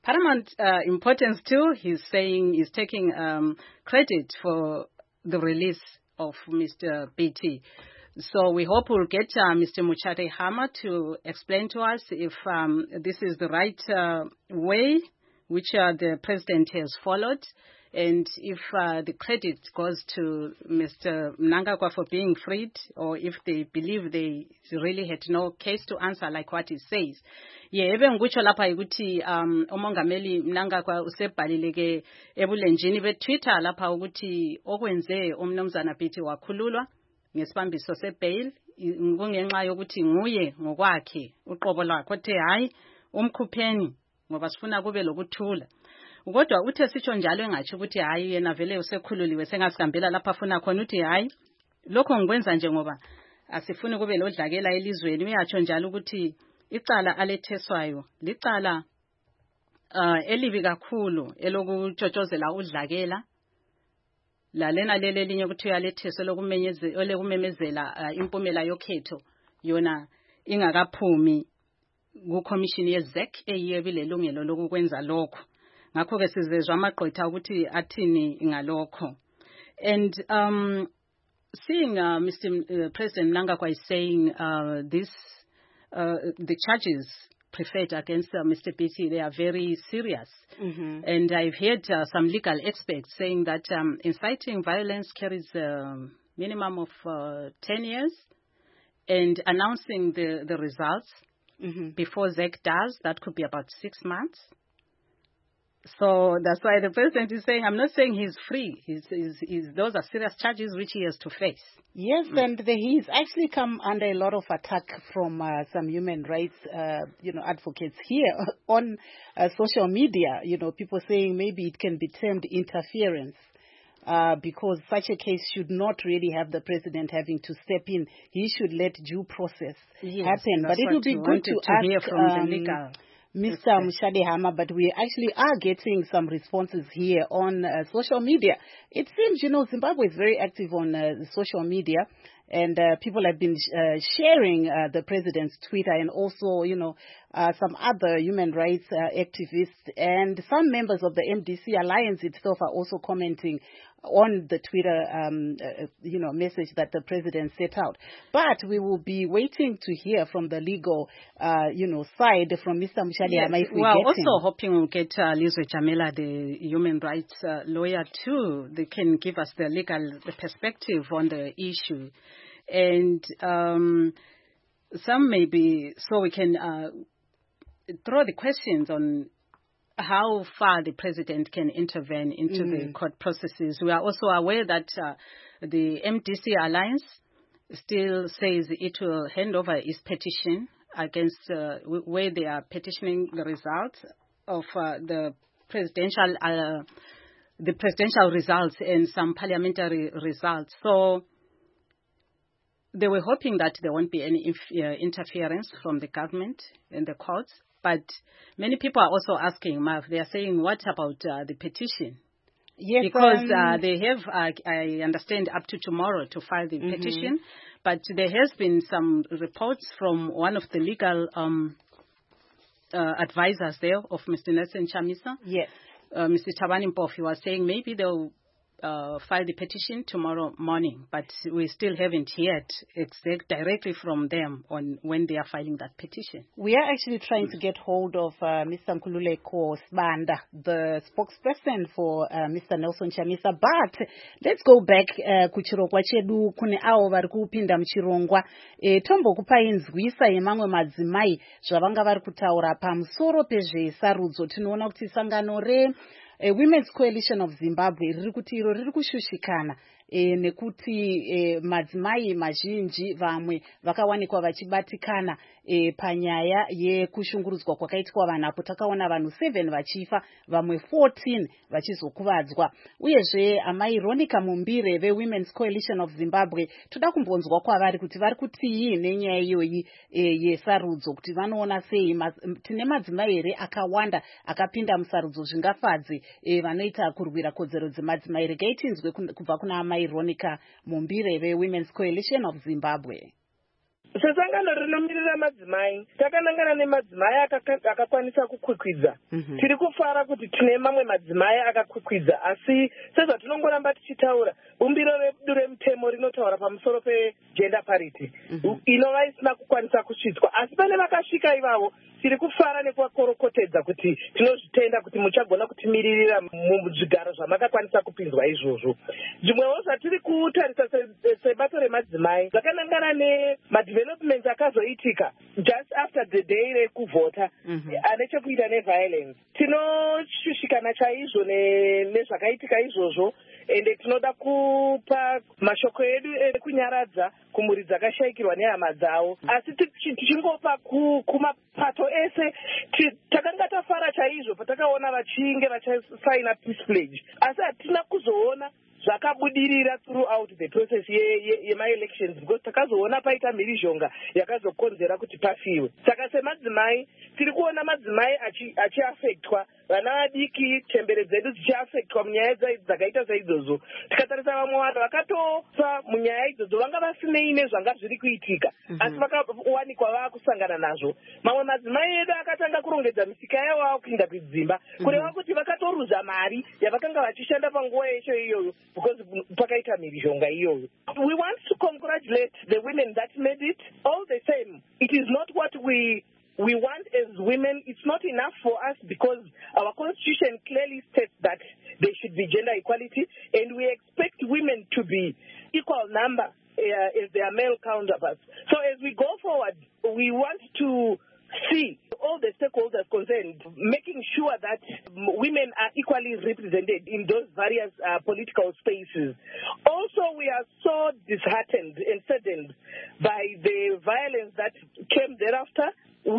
paramount uh, importance too. He's saying he's taking um, credit for the release of Mister B T. So we hope we'll get uh, Mister Motshadihama to explain to us if um, this is the right uh, way which uh, the president has followed, and if uh, the credit goes to Mister Mnangagwa for being freed, or if they believe they really had no case to answer like what he says. Yebe ngikutsho lapha ukuthi um umongameli Mnangagwa usebhalileke ebulenjini beTwitter lapha ukuthi okwenze umnumzana B T wakhululwa ngesibambiso sebail kungenxa yokuthi nguye ngokwakhe uqobo lwakhe othe hayi umkhupheni ngoba sifuna kube lokuthula. Kodwa uthe sitsho njalo engathi ukuthi hayi yena vele usekhululiwe sengasihambela lapha afuna khona uthi hayi lokho ngikwenza nje ngoba asifuni kube lodlakela elizweni. Uyatsho njalo ukuthi icala aletheswayo licala uh, elibi kakhulu elokutshotshozela udlakela lalena lele linye ukuthi uyaletheswa lokumenyezela lokumemezela uh, impumela yokhetho yona ingakaphumi ku commission ye Z E C eyebile lungelo lokukwenza lokho. Ngakho ke sizezwa amagqwetha ukuthi athini ngalokho. And um seeing uh, Mister Uh, President Mnangagwa is saying uh, this uh, the charges preferred against uh, Mister B T, they are very serious. Mm-hmm. And I've heard uh, some legal experts saying that um, inciting violence carries a minimum of uh, ten years, and announcing the, the results mm-hmm. before Z E C does, that could be about six months. So that's why the president is saying, I'm not saying he's free. He's, he's, he's, those are serious charges which he has to face. Yes, mm. and the, he's actually come under a lot of attack from uh, some human rights, uh, you know, advocates here on uh, social media. You know, people saying maybe it can be termed interference. Uh, because such a case should not really have the president having to step in. He should let due process yes, happen. But it would be good to, to ask from um, the legal Mister Motshadihama, but we actually are getting some responses here on uh, social media. It seems, you know, Zimbabwe is very active on uh, social media, and uh, people have been uh, sharing uh, the president's Twitter, and also, you know, uh, some other human rights uh, activists, and some members of the M D C Alliance itself are also commenting on the Twitter, um, uh, you know, message that the president set out. But we will be waiting to hear from the legal, uh, you know, side from Mister Motshadihama. Yes, we we are get also him. hoping we'll get uh, Lizwe Jamela, the human rights uh, lawyer, too. They can give us the legal the perspective on the issue. And um, some maybe, so we can uh, throw the questions on how far the president can intervene into mm. the court processes. We are also aware that uh, the M D C Alliance still says it will hand over its petition against uh, where they are petitioning the results of uh, the presidential uh, the presidential results and some parliamentary results. So they were hoping that there won't be any inf- uh, interference from the government and the courts. But many people are also asking, Marv, they are saying, what about uh, the petition? Yes, because um, uh, they have, uh, I understand, up to tomorrow to file the mm-hmm. petition. But there has been some reports from one of the legal um, uh, advisors there of Mister Nelson Chamisa. Yes. Uh, Mister Thabani Mpofu was saying maybe they'll Uh, file the petition tomorrow morning, but we still haven't heard exact directly from them on when they are filing that petition. We are actually trying to get hold of uh, Mister Nkululeko Sibanda, the spokesperson for uh, Mister Nelson Chamisa. But let's go back kuchirongwa chedu kune awo vari kupinda muchirongwa e, tombo kupa inzwisa yemamwe madzimai zvavanga vari kutaura pamusoro pezvesarudzo. Tinoona kuti sangano re A Women's Coalition of Zimbabwe riri kuti iro riri kushushikana e, nekuti e, madzimai mazhinji vamwe vakawanikwa vachibatikana e, panyaya yekushungurudzwa kwakaitwa vanhu apo takaona vanhu seven vachifa vamwe fourteen vachizokuvadzwa. Uyezve amai Ronica Mumbire ve Women's Coalition of Zimbabwe toda kumbonzwa kwavari kuti vari kutii nenyaya iyoyi e, yesarudzo kuti vanoona sei ma, tine madzimai here akawanda akapinda musarudzo zvingafadze e, vanoita kurwira kodzero dzemadzimai. Regai tinzwe kubva kuna amai Ronica Mumbire ve Women's Coalition of Zimbabwe. sesangano rinomirira madzimai takanangana nemadzimai akakwanisa kukwikwidza tiri kufara kuti tine mamwe madzimai akakwikwidza asi sezvatinongoramba tichitaura bumbiro redu remutemo rinotaura pamusoro pegender parity inova isina kukwanisa kusvitswa asi pane vakasvika ivavo tiri kufara nekuvakorokotedza kuti tinozvitenda kuti muchagona kutimiririra muzvigaro zvamakakwanisa kupinzwa izvozvo. Zvimwewo zvatiri kutarisa sebato remadzimai zvakanangana nemadhevelopments akazoitika just after the day rekuvhota ane chekuita neviolence. Tinoshushikana chaizvo nezvakaitika izvozvo ende tinoda kupa mashoko edu ekunyaradza kumhuri dzakashayikirwa nehama dzavo asi tichingopa kumapato ese takanga tafara chaizvo patakaona vachinge vachasaina peace pledge asi hatina kuzoona zvakabudirira throughout the process yema-elections because takazoona paita mhirizhonga yakazokonzera kuti pafiwe. Saka semadzimai tiri kuona madzimai achiafektwa, vana vadiki tembere dzedu dzichiafektwa munyaya dzakaita saidzodzo. Tikatarisa vamwe vanhu vakatofa munyaya idzodzo vanga vasinei nezvanga zviri kuitika asi vakawanikwa vaakusangana nazvo. Mamwe madzimai edu akatanga kurongedza misika yavo vakuinda kudzimba kureva kuti vakatoruza mari yavakanga vachishanda panguva yesho iyoyo because pakaita mhirizhonga iyoyo. We want to congratulate the women that made it. All the same, it is not what we we want as women. It's not enough for us because our constitution clearly states that there should be gender equality and we expect women to be equal number uh, as their male counterparts. So as we go forward, we want to see all the stakeholders concerned, making sure that women are equally represented in those various uh, political spaces. Also, we are so disheartened and saddened by the violence that came thereafter.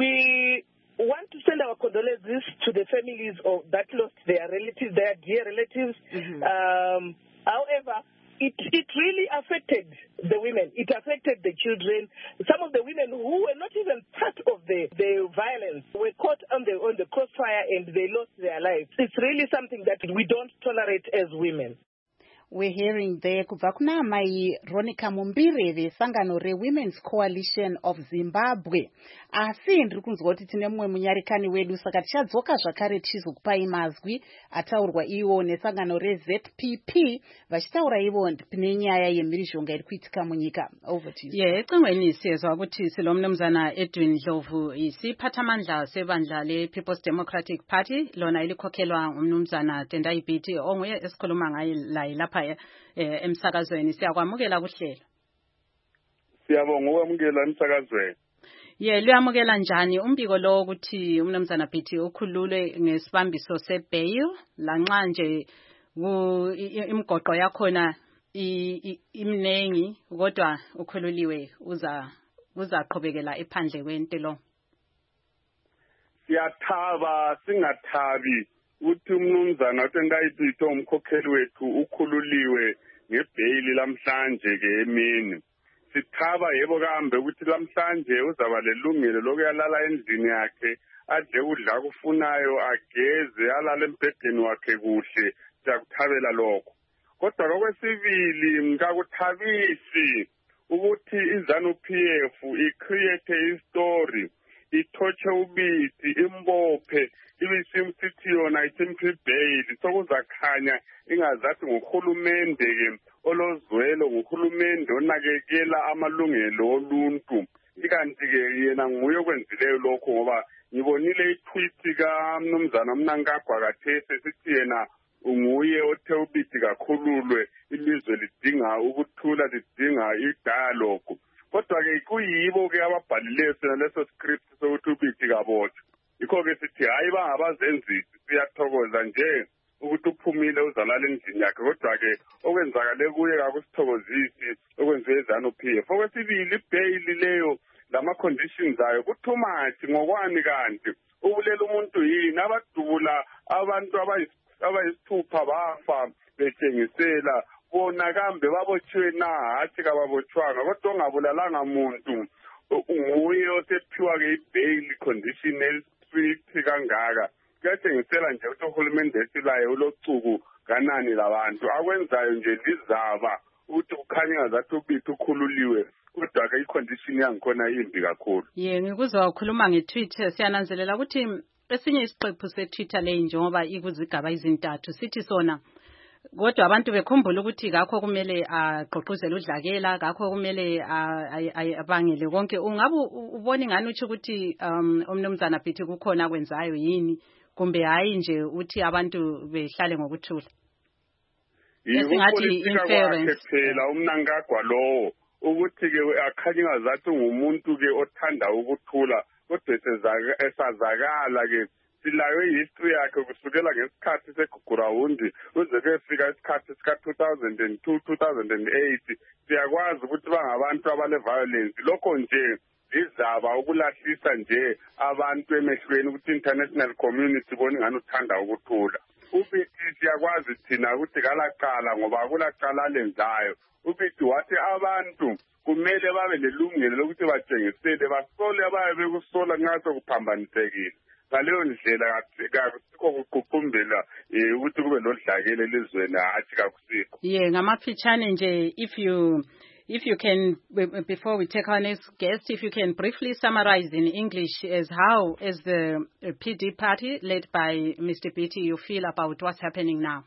We want to send our condolences to the families of that lost their relatives, their dear relatives. Mm-hmm. Um, however, It it really affected the women. It affected the children. Some of the women who were not even part of the, the violence were caught on the on the crossfire and they lost their lives. It's really something that we don't tolerate as women. We're hearing there kubva kuna mai Ronica Mumbire vesangano re-Women's Coalition of Zimbabwe. Asi ndiri kunzwa kuti tine mumwe munyarikani wedu saka tichadzoka zvakare tichizokupai mazwi ataurwa iwo nesangano re-Z P P vachitaura ivo nenyaya yemhirizhonga iri kuitika munyika. Over to you. Yeah, ecingweni siyezwa ukuthi silomnumzana Edwin Ndlovu isiphathamandla sebandla le-People's Democratic Party lona elikhokhelwa ngumnumzana Tendai Biti onguye esikhuluma ngaye la lapha emsakazweni. Siyakwamukela kuhlelo. Siyabonga ukwamukela emsakazweni. Ye luyamukela njani umbiko lo ukuthi umnumzana Biti ukhululwe ngesibambiso sebail lanxa nje imgoqo yakhona imnengi kodwa ukhululiwe uza uzaqhubekela ephandle kwentelo? Siyathaba singathabi uthi umnumzana Tendai Biti umkhokheli wethu ukhululiwe ngebail lamhlanje ke emini. Sithaba yebo kambe ukuthi lamhlanje uzaba lelungelo lokuyalala endlini yakhe adle udla kufunayo ageze alale embhedeni wakhe kuhle siyakuthabela lokho. Kodwa lokwesibili ngakuthabisi ukuthi iZANU P F icreate istory ithoche uBiti imbophe ibisimsithi yona isimpi bail sokuzakhanya ingazathi ngohulumende ke olozwelo ngohulumende onakekela amalungelo oluntu ikanti ke yena nguye okwenzileyo lokho ngoba ngibonile itweet kaMnumzana Mnangagwa kathese sithi yena unguye othe uBiti kakhululwe ilizwe lidinga ukuthula lidinga idialogue. Kodwa ke kuyibo ke ababhalileyo sena leso script sokuthi uBiti kabotshwe. Yikho ke sithi hayi bangabazenzisi siyathokoza nje ukuthi uphumile uzalala endlini yakhe kodwa ke okwenzakale kuye kakusithokozisi okwenziwe iZANU P F. Okwesibili ibail leyo lama conditions ayo ku-too much ngokwani kanti ubulela umuntu yini abadubula abantu abayisithupha bafa betshengisela bona kambe babotshiwe na hathi kababotshwanga kodwa ongabulalanga muntu nguye osephiwa ke ibail condition estrict kangaka. Kuyatshengisela nje ukuthi uhulumende esilayo ulocuku kanani labantu akwenzayo nje lizaba ukuthi kukhanya ngazathi uBiti ukhululiwe kodwa ke icondition yangikhona imbi kakhulu. Ye ngikuzwa ukhuluma nge-Twitter siyananzelela ukuthi esinye isiqephu se-Twitter le njengoba ikuzigaba izintathu sithi sona kodwa abantu bekhumbula ukuthi ngakho kumele agqoquzele udlakela ngakho kumele abangele konke. Ungabe ubona ngani uthi ukuthi um umnumzana Bhithi kukhona kwenzayo yini kumbe hayi nje uthi abantu behlale ngokuthula? Esingathi inference phela umnankagwa lowo ukuthi ke akhanya ngazathi ngumuntu ke othanda ukuthula kodwa esazakala ke silayo history yakhe kusukela ngesikhathi segugurawundi uze kufika isikhathi sika two thousand two two thousand eight siyakwazi ukuthi bangabantu abale violence lokho nje izaba ukulahlisa nje abantu emehlweni ukuthi international community boni ngani uthanda ukuthula. Ubithi siyakwazi thina ukuthi kalaqala ngoba kulaqala lenzayo ubithi wathi abantu kumele babe lelungelo lokuthi batshengisele basole abaye bekusola ngaso kuphambanisekile ngaleyo ndlela kakusikho kuququmbela ukuthi kube lodlakela elizweni athi kakusikho. Yeah, ngamafitshane nje if you If you can, before we take our next guest, if you can briefly summarize in English as how, as the P D party led by Mister Bhithi, you feel about what's happening now?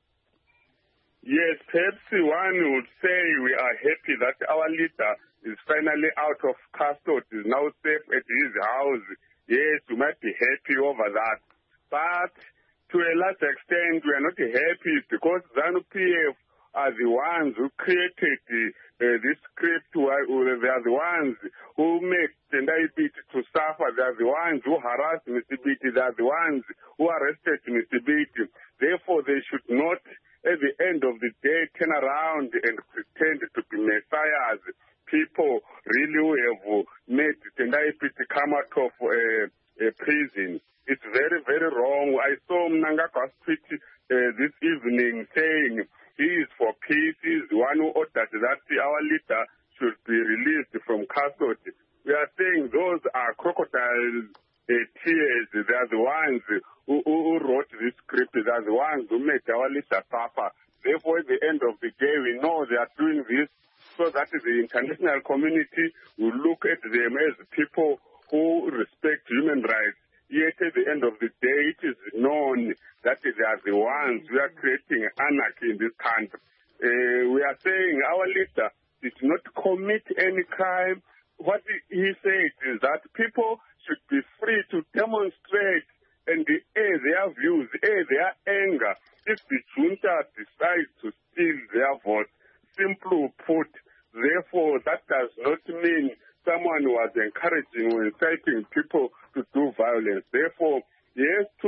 Yes, perhaps one would say we are happy that our leader is finally out of custody, is now safe at his house. Yes, we might be happy over that. But to a large extent, we are not happy because ZANU-P F are the ones who created the, uh, this script. They are the ones who make Tendai Bhithi to suffer. They are the ones who harassed Mister Bhithi. They are the ones who arrested Mister Bhithi. Therefore, they should not, at the end of the day, turn around and pretend to be messiahs. People really who have made Tendai Bhithi come out of uh, uh, prison. It's very, very wrong. I saw Mnangagwa's tweet uh, this evening saying he is for peace. He is the one who ordered that our leader should be released from custody. We are saying those are crocodile uh, tears. They are the ones who, who wrote this script. They are the ones who made our leader suffer. Therefore, at the end of the day, we know they are doing this so that the international community will look at them as people who respect human rights. Yet at the end of the day, it is known that they are the ones who are creating anarchy in this country. Uh, we are saying our leader did not commit any crime. What he said is that people should be free to demonstrate and air their views, air their anger. If the junta decides to steal their vote, simply put, therefore, that does not mean someone was encouraging or inciting people to do violence. Therefore, yes, to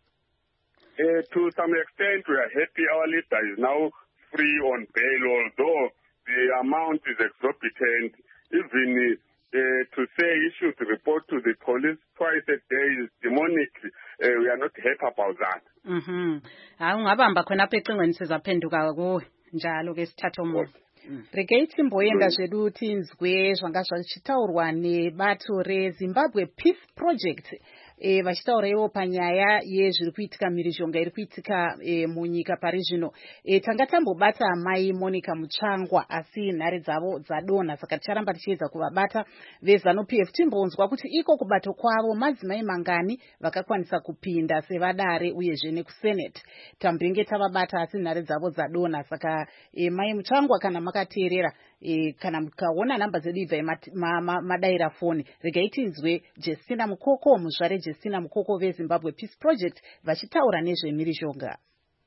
uh, to some extent, we are happy our leader is now free on bail, although the amount is exorbitant. Even uh, to say he should report to the police twice a day is demonic. Uh, we are not happy about that. Mhm. Ungabamba khona apha eqingweni sizaphenduka kuwe njalo ke sithatha umuntu. Regates Mboyenda zvedu kuti nzwe zvanga zvichitaurwa nebato reZimbabwe Peace Project e, vachitaura ivo panyaya yezviri kuitika mhirizhonga iri kuitika e, munyika pari zvino. E, tanga tambobata mai Monica Muchangwa asi nhare dzavo dzadonha saka ticharamba tichiedza kuvabata veZANU-P F timbonzwa kuti iko kubato kwavo madzimai mangani vakakwanisa kupinda sevadare uyezve nekusenate. Tambenge tavabata asi nhare dzavo dzadonha saka e, mai Muchangwa kana makateerera e, kana mukaona namba dzedu ibva madaira ma, ma, foni regai tinzwe Justina Mukoko muzvare Justina Mukoko veZimbabwe Peace Project vachitaura nezvemhirizhonga.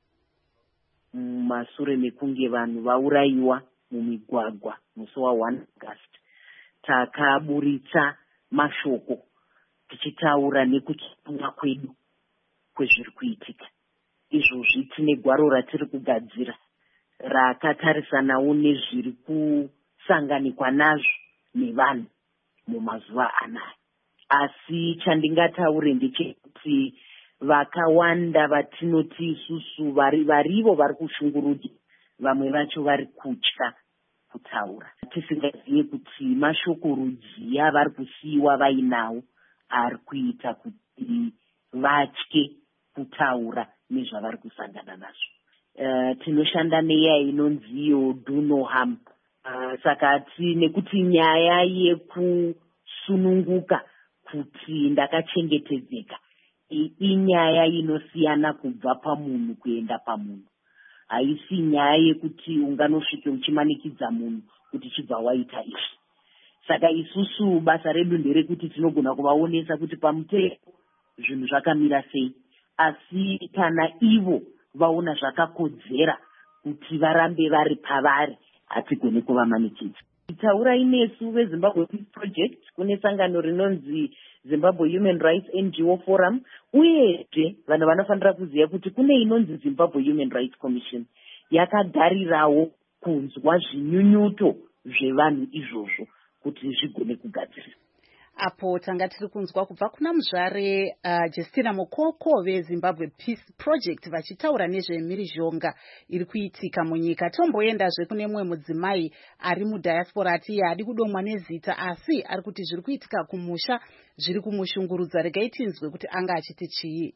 Mashure mekunge vanhu vaurayiwa mumigwagwa musi wa one August takaburitsa mashoko tichitaura nekuchitumwa kwedu kwezviri kuitika. Izvozvi tine gwaro ratiri kugadzira rakatarisanawo nezviri kusanganikwa nazvo nevanhu mumazuva anaya. Asi chandingataure ndechekuti vakawanda vatinoti isusu varivo vari kushungurudza, vamwe vacho vari kutya kutaura. Tisingazive kuti mashoko rudzi avari kusiyiwa vainawo ari kuita kuti vatye kutaura nezvavari kusangana nazvo. Uh, tinoshanda neya inonziyo do no harm Uh, saka ti nekuti nyaya yekusununguka kuti ndakachengetedzeka inyaya inosiyana kubva pamunhu kuenda pamunhu. Haisi nyaya yekuti unganosvike uchimanikidza munhu kuti chibva waita izvi. Saka isusu basa redu nderekuti tinogona kuvaonesa kuti pamutemo zvinhu zvakamira sei, asi kana ivo vaona zvakakodzera kuti varambe vari pavari hatigoni kuvamanikidza. Taurai nesu veZimbabwe Peace Project kune sangano rinonzi Zimbabwe Human Rights N G O Forum, uyezve vanhu vanofanira kuziva kuti kune inonzi Zimbabwe Human Rights Commission yakagarirawo kunzwa zvinyunyuto zvevanhu izvozvo kuti zvigone kugadzirisa. Apo tanga tiri kunzwa kubva kuna muzvare uh, Justina Mukoko veZimbabwe Peace Project vachitaura nezvemhirizhonga iri kuitika munyika. Tomboendazve kune mumwe mudzimai ari mudiaspora ati haadi kudomwa nezita asi ari kuti zviri kuitika kumusha zviri kumushungurudza. Regai tinzwe kuti anga achiti chii.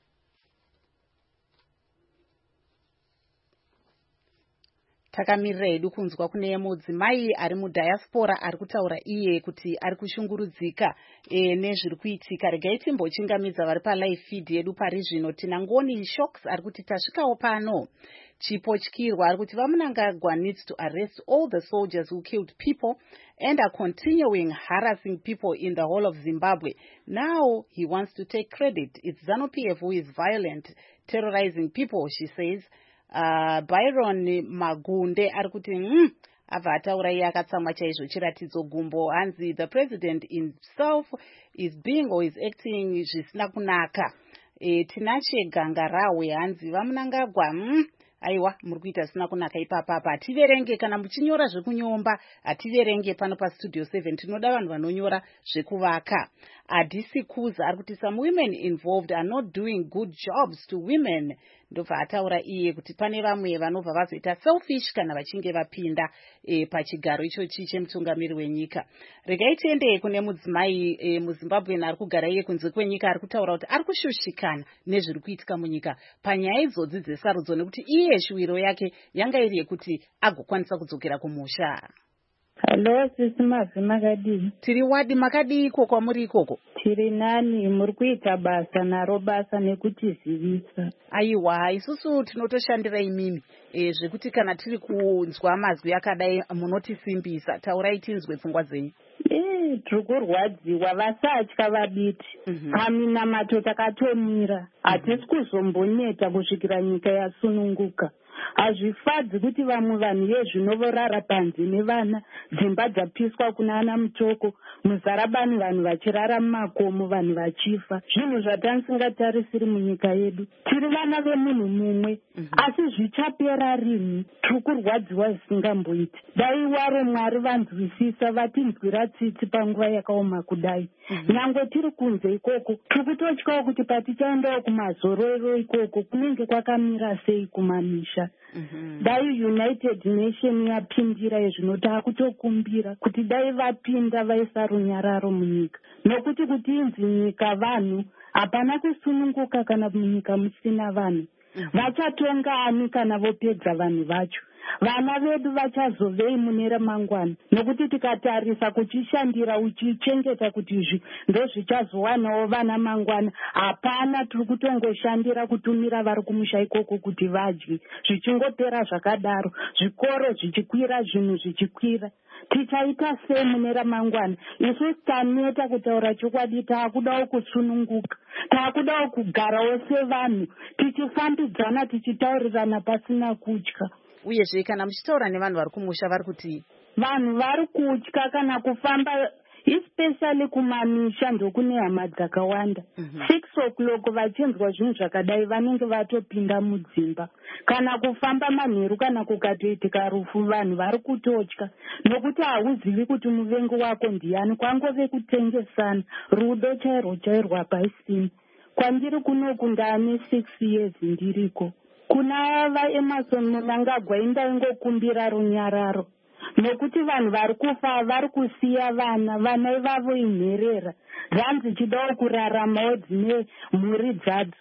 Takamirira hedu kunzwa kune mudzimai ari mudiaspora ari kutaura iye kuti ari kushungurudzika e, nezviri kuitika. Regai timbochingamidza vari palive feed yedu pari zvino. Tina Ngoni Shocks ari kuti tasvikawo pano. Chipotyirwa ari kuti Vamunangagwa needs to arrest all the soldiers who killed people and are continuing harassing people in the whole of Zimbabwe. Now he wants to take credit. It's ZANU-P F who is violent, terrorizing people, she says. Uh, Byron Magunde ari kuti mm, abva ataura iye akatsamwa chaizvo chiratidzo gumbo hanzi the president himself is being or is acting zvisina kunaka. E, tinache Gangarawe hanzi Vamunangagwa mm, aiwa muri kuita zvisina kunaka ipapapa. Hativerenge kana muchinyora zvekunyomba, hativerenge pano pastudio seven. Tinoda vanhu vanonyora zvekuvaka. Adisi Kuza ari kuti some women involved are not doing good jobs to women. Ndobva ataura iye kuti pane vamwe vanobva vazoita selfish kana vachinge vapinda e, pachigaro ichochi chemutungamiri wenyika. Regai tiende kune mudzimai e, muZimbabwe ari kugara iye kunze kwenyika ari kutaura kuti ari kushushikana nezviri kuitika munyika panyaya idzodzi dzesarudzo nekuti iye shuwiro yake yanga iri yekuti agokwanisa kudzokera kumusha. Hello, sisi Mavi makadii? Tiri wadi makadii ikoko kwamuri ikoko? Tiri nani, muri kuita basa naro basa nekutizivisa. Aiwa, isusu tinotoshandira imimi. E, zvekuti kana tiri kunzwa mazwi akadai munotisimbisa. Taurai tinzwe pfungwa dzenyu. Eh, tiri kurwadziwa vasatya vaditi. Paminamato takatomira. Hatisi kuzomboneta kusvikira nyika yasununguka. Hazvifadzi kuti vamwe vanhu yezvinovorara panze nevana, dzimba dzapiswa kuna ana mutoko, muzarabani vanhu vachirara mumakomo, vanhu vachifa. Zvinhu zvatanisingatarisi munyika yedu. Tiri vana vemunhu mumwe, asi zvichapera rini? Tiri kurwadziwa zvisingamboiti. Dai waro Mwari vanzwisisa vatinzwira tsitsi panguva yakaoma kudai. Nyangwe tiri kunze ikoko, tiri kutotyawo kuti patichaendawo kumazororo ikoko kunenge kwakamira sei kumamisha. Mm-hmm. Dai United Nation yapindira izvino takutokumbira kuti dai vapinda vaisa runyararo munyika, nokuti kuti inzi nyika vanhu hapana kusununguka kana munyika musina vanhu. Vachatonga ani kana vopedza vanhu vacho. Vana vedu vachazovei mune ramangwana, nokuti tikatarisa kuchishandira uchichengeta kuti izvi ndozvichazowanawo vana mangwana, hapana. Tiri kutongoshandira kutumira vari kumusha ikoko kuti vadye, zvichingopera zvakadaro, zvikoro zvichikwira, zvinhu zvichikwira. Tichaita sei mune ramangwana? Isu taneta kutaura chokwadi, taakudawo kusununguka, taakudawo kugarawo sevanhu, tichifambidzana, tichitaurirana pasina kutya. Uyezve kana muchitaura nevanhu vari kumusha vari kuti vanhu vari kutya kana kufamba, especially kumamisha ndokune hama dzakawanda. six o'clock vachinzwa zvinhu zvakadai vanenge vatopinda mudzimba. Kana kufamba manheru kana kukatoitika rufu vanhu vari kutotya, nokuti hauzivi kuti muvengi wako ndiani. Kwangove kutengesana, rudo chairwo chairwo hapaisini. Kwandiri kunoku ndaane six years ndiriko. Kuna vaEmerson Mnangagwa indaingokumbira runyararo, nokuti vanhu vari kufa vari kusiya vana, vana ivavo imherera, zvanzi chidawo kuraramawo dzine mhuri dzadzo.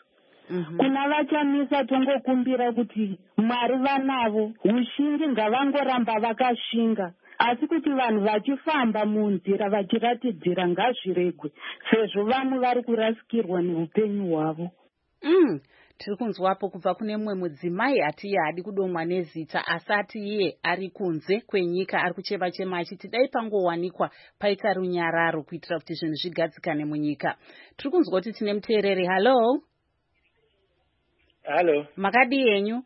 kuna vachamisa tongokumbira kuti Mwari vanavo ushingi ngavangoramba vakashinga asi kuti vanhu vachifamba munzira vachiratidzira ngazviregwe sezvo vamwe vari kurasikirwa neupenyu hwavo. Mm. Tiri kunzwapo kubva kune mumwe mudzimai hatiye hadi kudomwa nezita asati iye ari kunze kwenyika ari kucheva chema achiti dai pangowanikwa paita runyararo kuitira kuti zvinhu zvigadzikane munyika. Tiri kunzwa kuti tine muteereri. Hallo. Hallo. Makadi yenyu?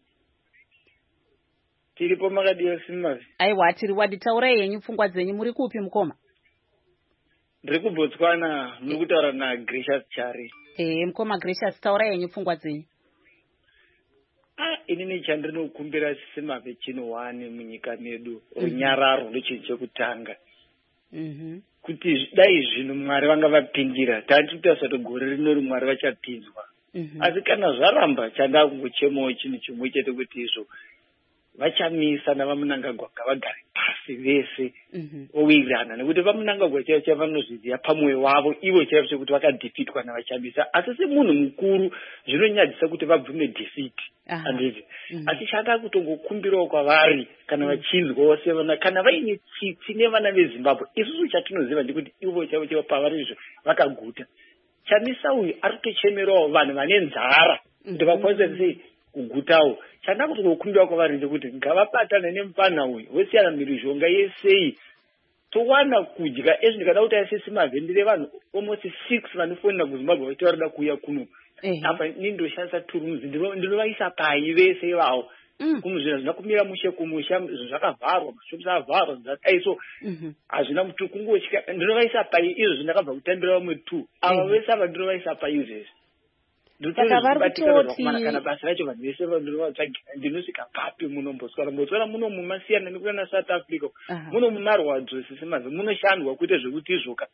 Tiripo makadi yosimazi. Aiwa tiri wadi taurai yenyu pfungwa dzenyu muri kupi mukoma? Ndiri kuBotswana muri kutaura na Gracious Chari. Eh mukoma Gracious taurai yenyu pfungwa dzenyu. Ah, inini chandinokumbira sisimave chino wane munyika medu runyararo ndochinhu chekutanga. Mhm. Kuti dai zvinhu Mwari vanga vapindira tati tasati gore rino Mwari vachapinzwa. Asi kana zvaramba chanda kungochemawo chinhu chimwe chete kuti izvo vachamisa navamunangagwa ngavagare pasi vese owirirana nekuti vamunangagwa chaivo chaivo vanozviziva pamwoyo wavo ivo chaivo chekuti vakadhifitwa navachamisa asi semunhu mukuru zvinonyadzisa kuti vabvume dhifiti andizvi asi chada kutongokumbirawo kwavari kana vachinzwawo sevana kana vaine tsitsi nevana veZimbabwe isusu chatinoziva ndikuti ivo chaivo chaivo pavarizvo vakaguta chamisa uyu ari kutochemerawo vanhu vane nzara kuti vakwanise sei kugutawo chanda kuti kukumbira kwavari ndekuti ngavabatana nemupana uyu vosiyana mirizhonga yesei towana kudya ezvi ndikada kuti aisisi mavhendire vanhu almost six vanofonera kuZimbabwe vachiti varida kuuya kuno apa ini ndoshandisa turumuzi ndinovaisa pai vese ivavo kumuzvina zvina kumira mushe kumusha zvinhu zvakavharwa mashopusi avharwa zvakadai so hazvina mutu kungotyika ndinovaisa pai izvo zvindakabva kutambira vamwe two ava vese ava ndinovaisa pai izvezvi kana basa racho vanhu vese vandinovatsvagira ndinosvika papi muno Botswana Botswana muno mumasiyana nekuda naSouth Africa muno mumarwadzo sisimazi munoshandwa kuite zvekuti izvoka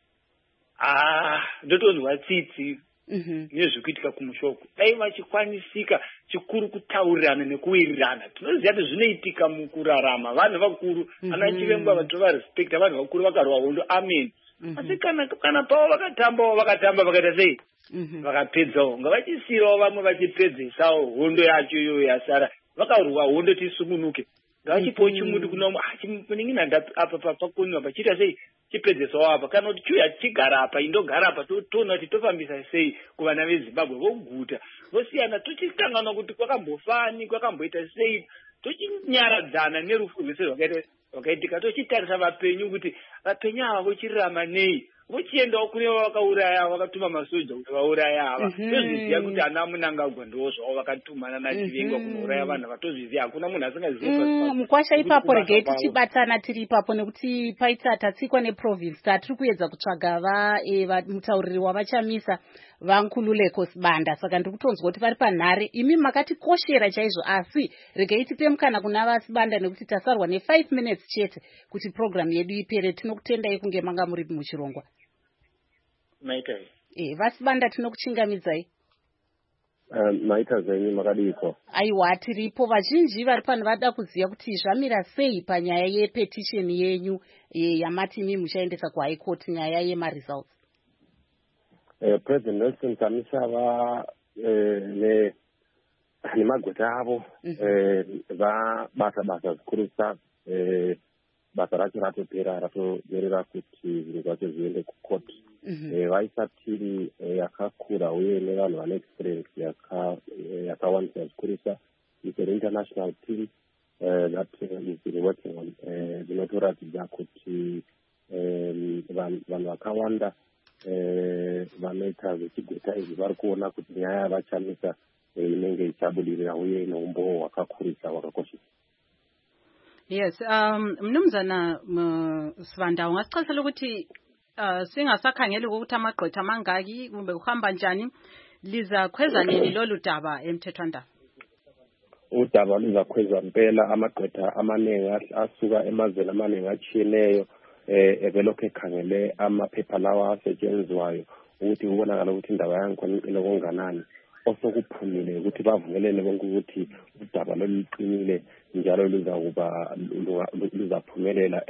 ah ndotonzwa tsitsi nezvekuitika kumushoko dai vachikwanisika chikuru kutaurirana nekuwirirana tinoziva kuti zvinoitika mukurarama vanhu vakuru ana chiremba vatovarespecta vanhu vakuru vakarwa hondo amen asi kana kana pavo vakatambawo vakatamba vakaita sei vakapedzawo ngavachisiirawo vamwe vachipedzesawo hondo yacho iyoyo yasara vakarwa hondo tisumunuke ngavachipawo chimuti kuna muningina apa pakoniwa pachiita sei chipedzesawo apa kana kuti chiuya chigara apa indogara apa toona kuti tofambisa sei kuvana veZimbabwe voguta vosiyana tochikanganwa kuti kwakambofani kwakamboita sei tochinyaradzana nerufu rwese rwakaita wakaitika tochitarisa vapenyu kuti vapenyu ava vochirarama nei vochiendawo kune vakauraya vakatuma masoja kuti vauraya ava tozviziva kuti ana Munangagwa ndiwo zvavo vakatumana naDivengwa kunouraya vanhu vatozviziva hakuna munhu asingazivi mukwasha ipapo regai tichibatana tiri ipapo nekuti paita tatsikwa neprovince tatiri kuedza kutsvaga mutauriri wavachamisa vaNkululeko Sibanda saka ndiri kutonzwa kuti vari panhare imi makatikoshera chaizvo asi regai tipe mukana kuna vaSibanda nekuti tasarwa ne-five minutes chete kuti program yedu ipere tinokutendai kunge manga muri muchirongwa maitai eh vaSibanda tinokuchingamidzai um, maita zvenyu makadiko aiwa tiripo vazhinji vari pano vada kuziva kuti zvamira sei panyaya yepetition yenyu e, yamati imi muchaendesa kuhigh court nyaya yemaresults. Uh, President Nelson Chamisa va uh, nemagweta avo vabasa basa zikurusa basa racho ratopera ratoberera kuti zvinhu zvacho zviende kukoti vaisa tiri yakakura uye nevanhu vane experience yakawandisa zikurusa is an international team that is been working on zvinotoratidza kuti vanhu vakawanda vanoita zvechigweta izvi vari kuona kuti nyaya yavachamisa inenge ichabudirira uye inombo hwakakurisa hwakakoshesa. Yes, um mnumzana Sibanda ungasichazela ukuthi uh, singasakhangeli ukuthi amagqwetha amangaki kumbe kuhamba njani liza khweza nini lolu daba emthethwandaba? Udaba liza khweza impela amagqwetha amaningi asuka emazweni amaningi atshiyeneyo eh evelokhe ekhangele amaphepha lawa asetshenzwayo ukuthi kubonakala ukuthi indawo yankhona iqine konganani osokuphumile ukuthi bavumelene bonke ukuthi udaba loluqinile njalo luzakuba luzaphumelela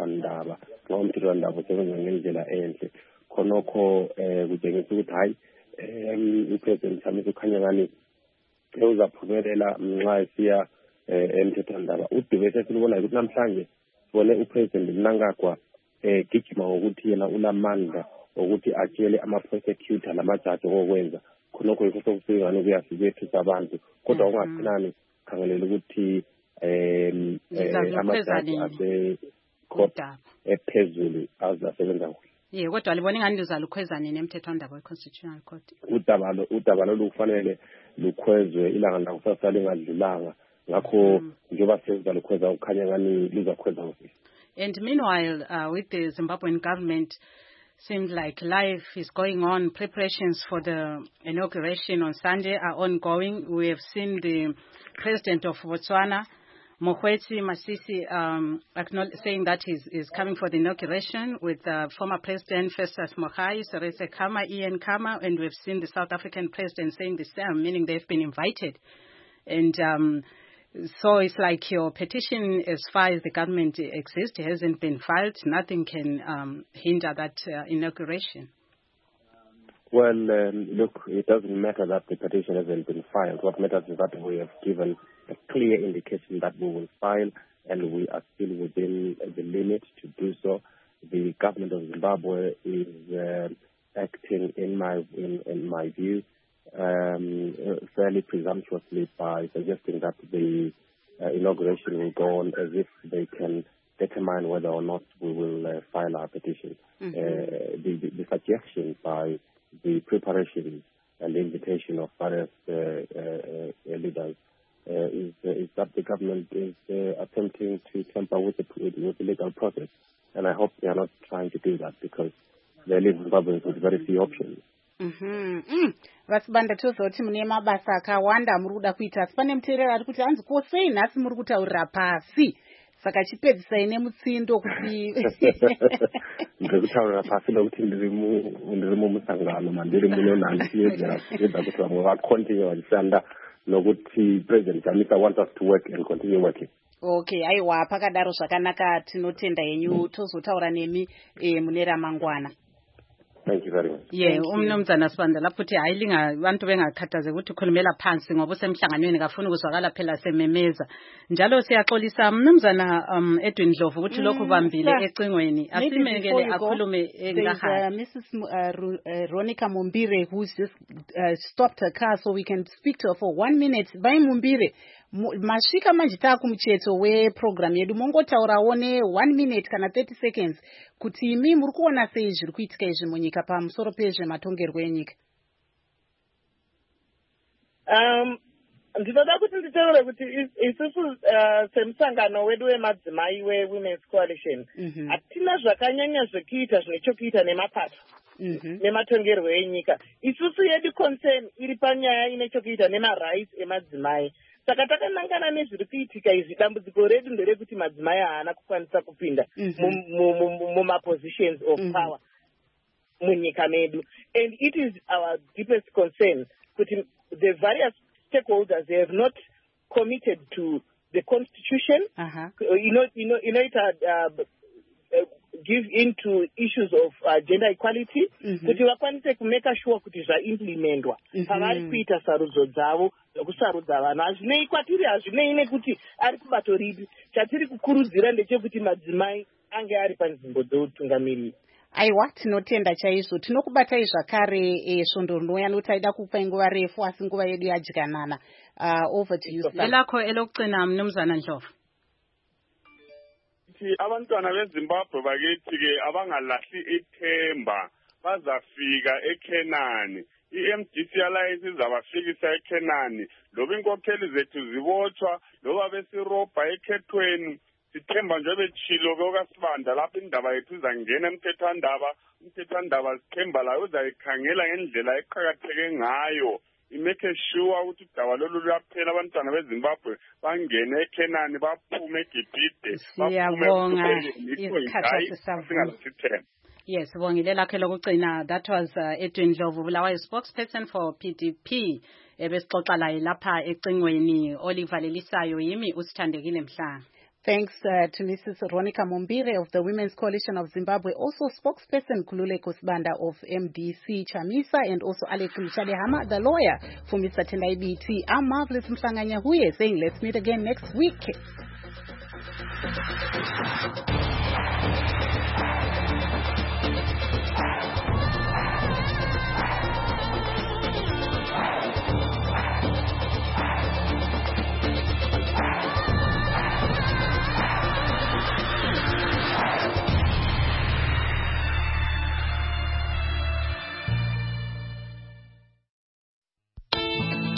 emthethwandaba ngoba umthethwandaba usebenza ngendlela enhle khonokho eh kutshengisa ukuthi hayi um upresident Thamisa Khanyangani uzaphumelela nxa esiya emthethwandaba. Udube sesilubonayo ukuthi namhlanje sibone upresident Mnangagwa eh gijima ngokuthi yena ulamandla ukuthi atshele ama-prosecutor lamajaji okwenza khonokho yikho sokusengane kuyasibethi abantu kodwa ungaqinani khangelela ukuthi um amajaji ase-court ephezulu azasebenza kuhle. Ye kodwa libona ingani lizalukhwezane nemthethwandaba we-Constitutional Court. Udaba lo udaba lo lufanele lukhwezwe ilanga lakusasa lingadlulanga ngakho njengoba sezalukhweza ukhanya ngani lizakhweza kuhle. And meanwhile, uh, with the Zimbabwean government, seems like life is going on. Preparations for the inauguration on Sunday are ongoing. We have seen the president of Botswana, Mokgweetsi Masisi, um, saying that he's is coming for the inauguration with uh, former President Festus Mogae, Seretse Khama, Ian Khama, and we've seen the South African president saying the same, meaning they've been invited. And um, so it's like your petition, as far as the government exists, hasn't been filed. Nothing can um, hinder that uh, inauguration. Well, um, look, it doesn't matter that the petition hasn't been filed. What matters is that we have given a clear indication that we will file, and we are still within the limit to do so. The government of Zimbabwe is uh, acting, in my in, in my view, um, fairly presumptuously by suggesting that the uh, inauguration will go on as if they can determine whether or not we will uh, file our petition. Mm-hmm. uh, the, the, the suggestion by the preparations and the invitation of various uh, uh, leaders uh, is, uh, is that the government is uh, attempting to tamper with the, with the legal process. And I hope they are not trying to do that because they live in Zimbabwe with very few options. Mhm. Mm. Vasibanda tozoti mune mabasa akawanda muri kuda kuita asi pane muteereri ari kuti hanzi kosei nhasi muri kutaurira pasi saka chipedzisai nemutsindo kuti ndikutaurira pasi nokuti ndiri mumusangano mandiri muno nhandiyedzera kuedza kuti vamwe vakontinue vachishanda nokuti president Thamisa wants us to work and continue working. Okay, aiwa pakadaro zvakanaka tinotenda henyu tozotaura nemi eh, mune ramangwana. Thank you very much. Yeah, umnumzana Sibanda lapho uthi hayi linga abantu bengakhathaze ukuthi ukhulumela phansi ngoba usemhlanganweni kafuna ukuzwakala phela sememeza. Njalo siyaxolisa umnumzana um, Edwin Dlovu ukuthi lokho bambile ecingweni. Asimekele akhulume engahali. Missus Uh, Ronica Mumbire who's just uh, stopped her car so we can speak to her for one minute. By Mumbire, masvika manje takumcheto we program yedu mongotaurawo ne one minute kana thirty seconds kuti imi muri kuona sei zviri kuitika izvi munyika pamusoro pezvematongerwo enyika. Um, ndinoda kuti nditaure kuti isusu semusangano wedu wemadzimai we-Women's Coalition hatina zvakanyanya zvekuita zvine chokuita nemapato nematongerwo enyika. Isusu yedu concern iri panyaya ine chokuita nemarights emadzimai. Saka takanangana nezviri kuitika izvi dambudziko redu nderekuti madzimai haana kukwanisa kupinda mumapositions of power munyika medu. And it is our deepest concern kuti the various stakeholders they have not committed to the constitution. Uh-huh. You know, you know, you know it had uh, uh, give into issues of uh, gender equality. Kuti vakwanise kumeka sure kuti zvaimplementwa pavari kuita sarudzo dzavo zokusarudza vanhu. Hazvinei kwatiri, hazvinei nekuti ari kubato ripi. Chatiri kukurudzira ndechekuti madzimai ange ari panzvimbo dzeutungamiriri. Aiwa tinotenda chaizvo. Tinokubatai zvakare eh, svondo rinoya nokuti aida kupa nguva refu asi nguva yedu yadyanana. Uh, over to you. Elakho elokugcina mnumzana Ndlovu. Abantwana beZimbabwe bakithi ke abangalahli ithemba bazafika eKenani. I-M D C Alliance izabafikisa eKenani. Loba inkokheli zethu zibotshwa, loba besirobha ekhethweni. Sithemba nje betshilo kokasibanda lapho indaba yethu izangena emthethwandaba. Umthethwandaba sithemba la uzayikhangela ngendlela eqhakatheke ngayo. Imeke sure ukuthi udaba lolu luyaphela abantwana beZimbabwe bangene eKenani baphume eGibhide siyabonga isikhathi sisavuma. Yes, sibongile lakhe lokugcina. That was uh, Edwin Dlovu, Bulawayo spokesperson for P D P. Ebesixoxa laye lapha ecingweni Oliver Lelisayo yimi usithandekile Mhlanga. Thanks uh, to Missus Ronica Mombire of the Women's Coalition of Zimbabwe, also spokesperson Kululeko Sibanda of M D C Chamisa, and also Alex Mshadehama, the lawyer for Mister Tendai B T. I'm Marvelous Mhlanganya Huye saying let's meet again next week.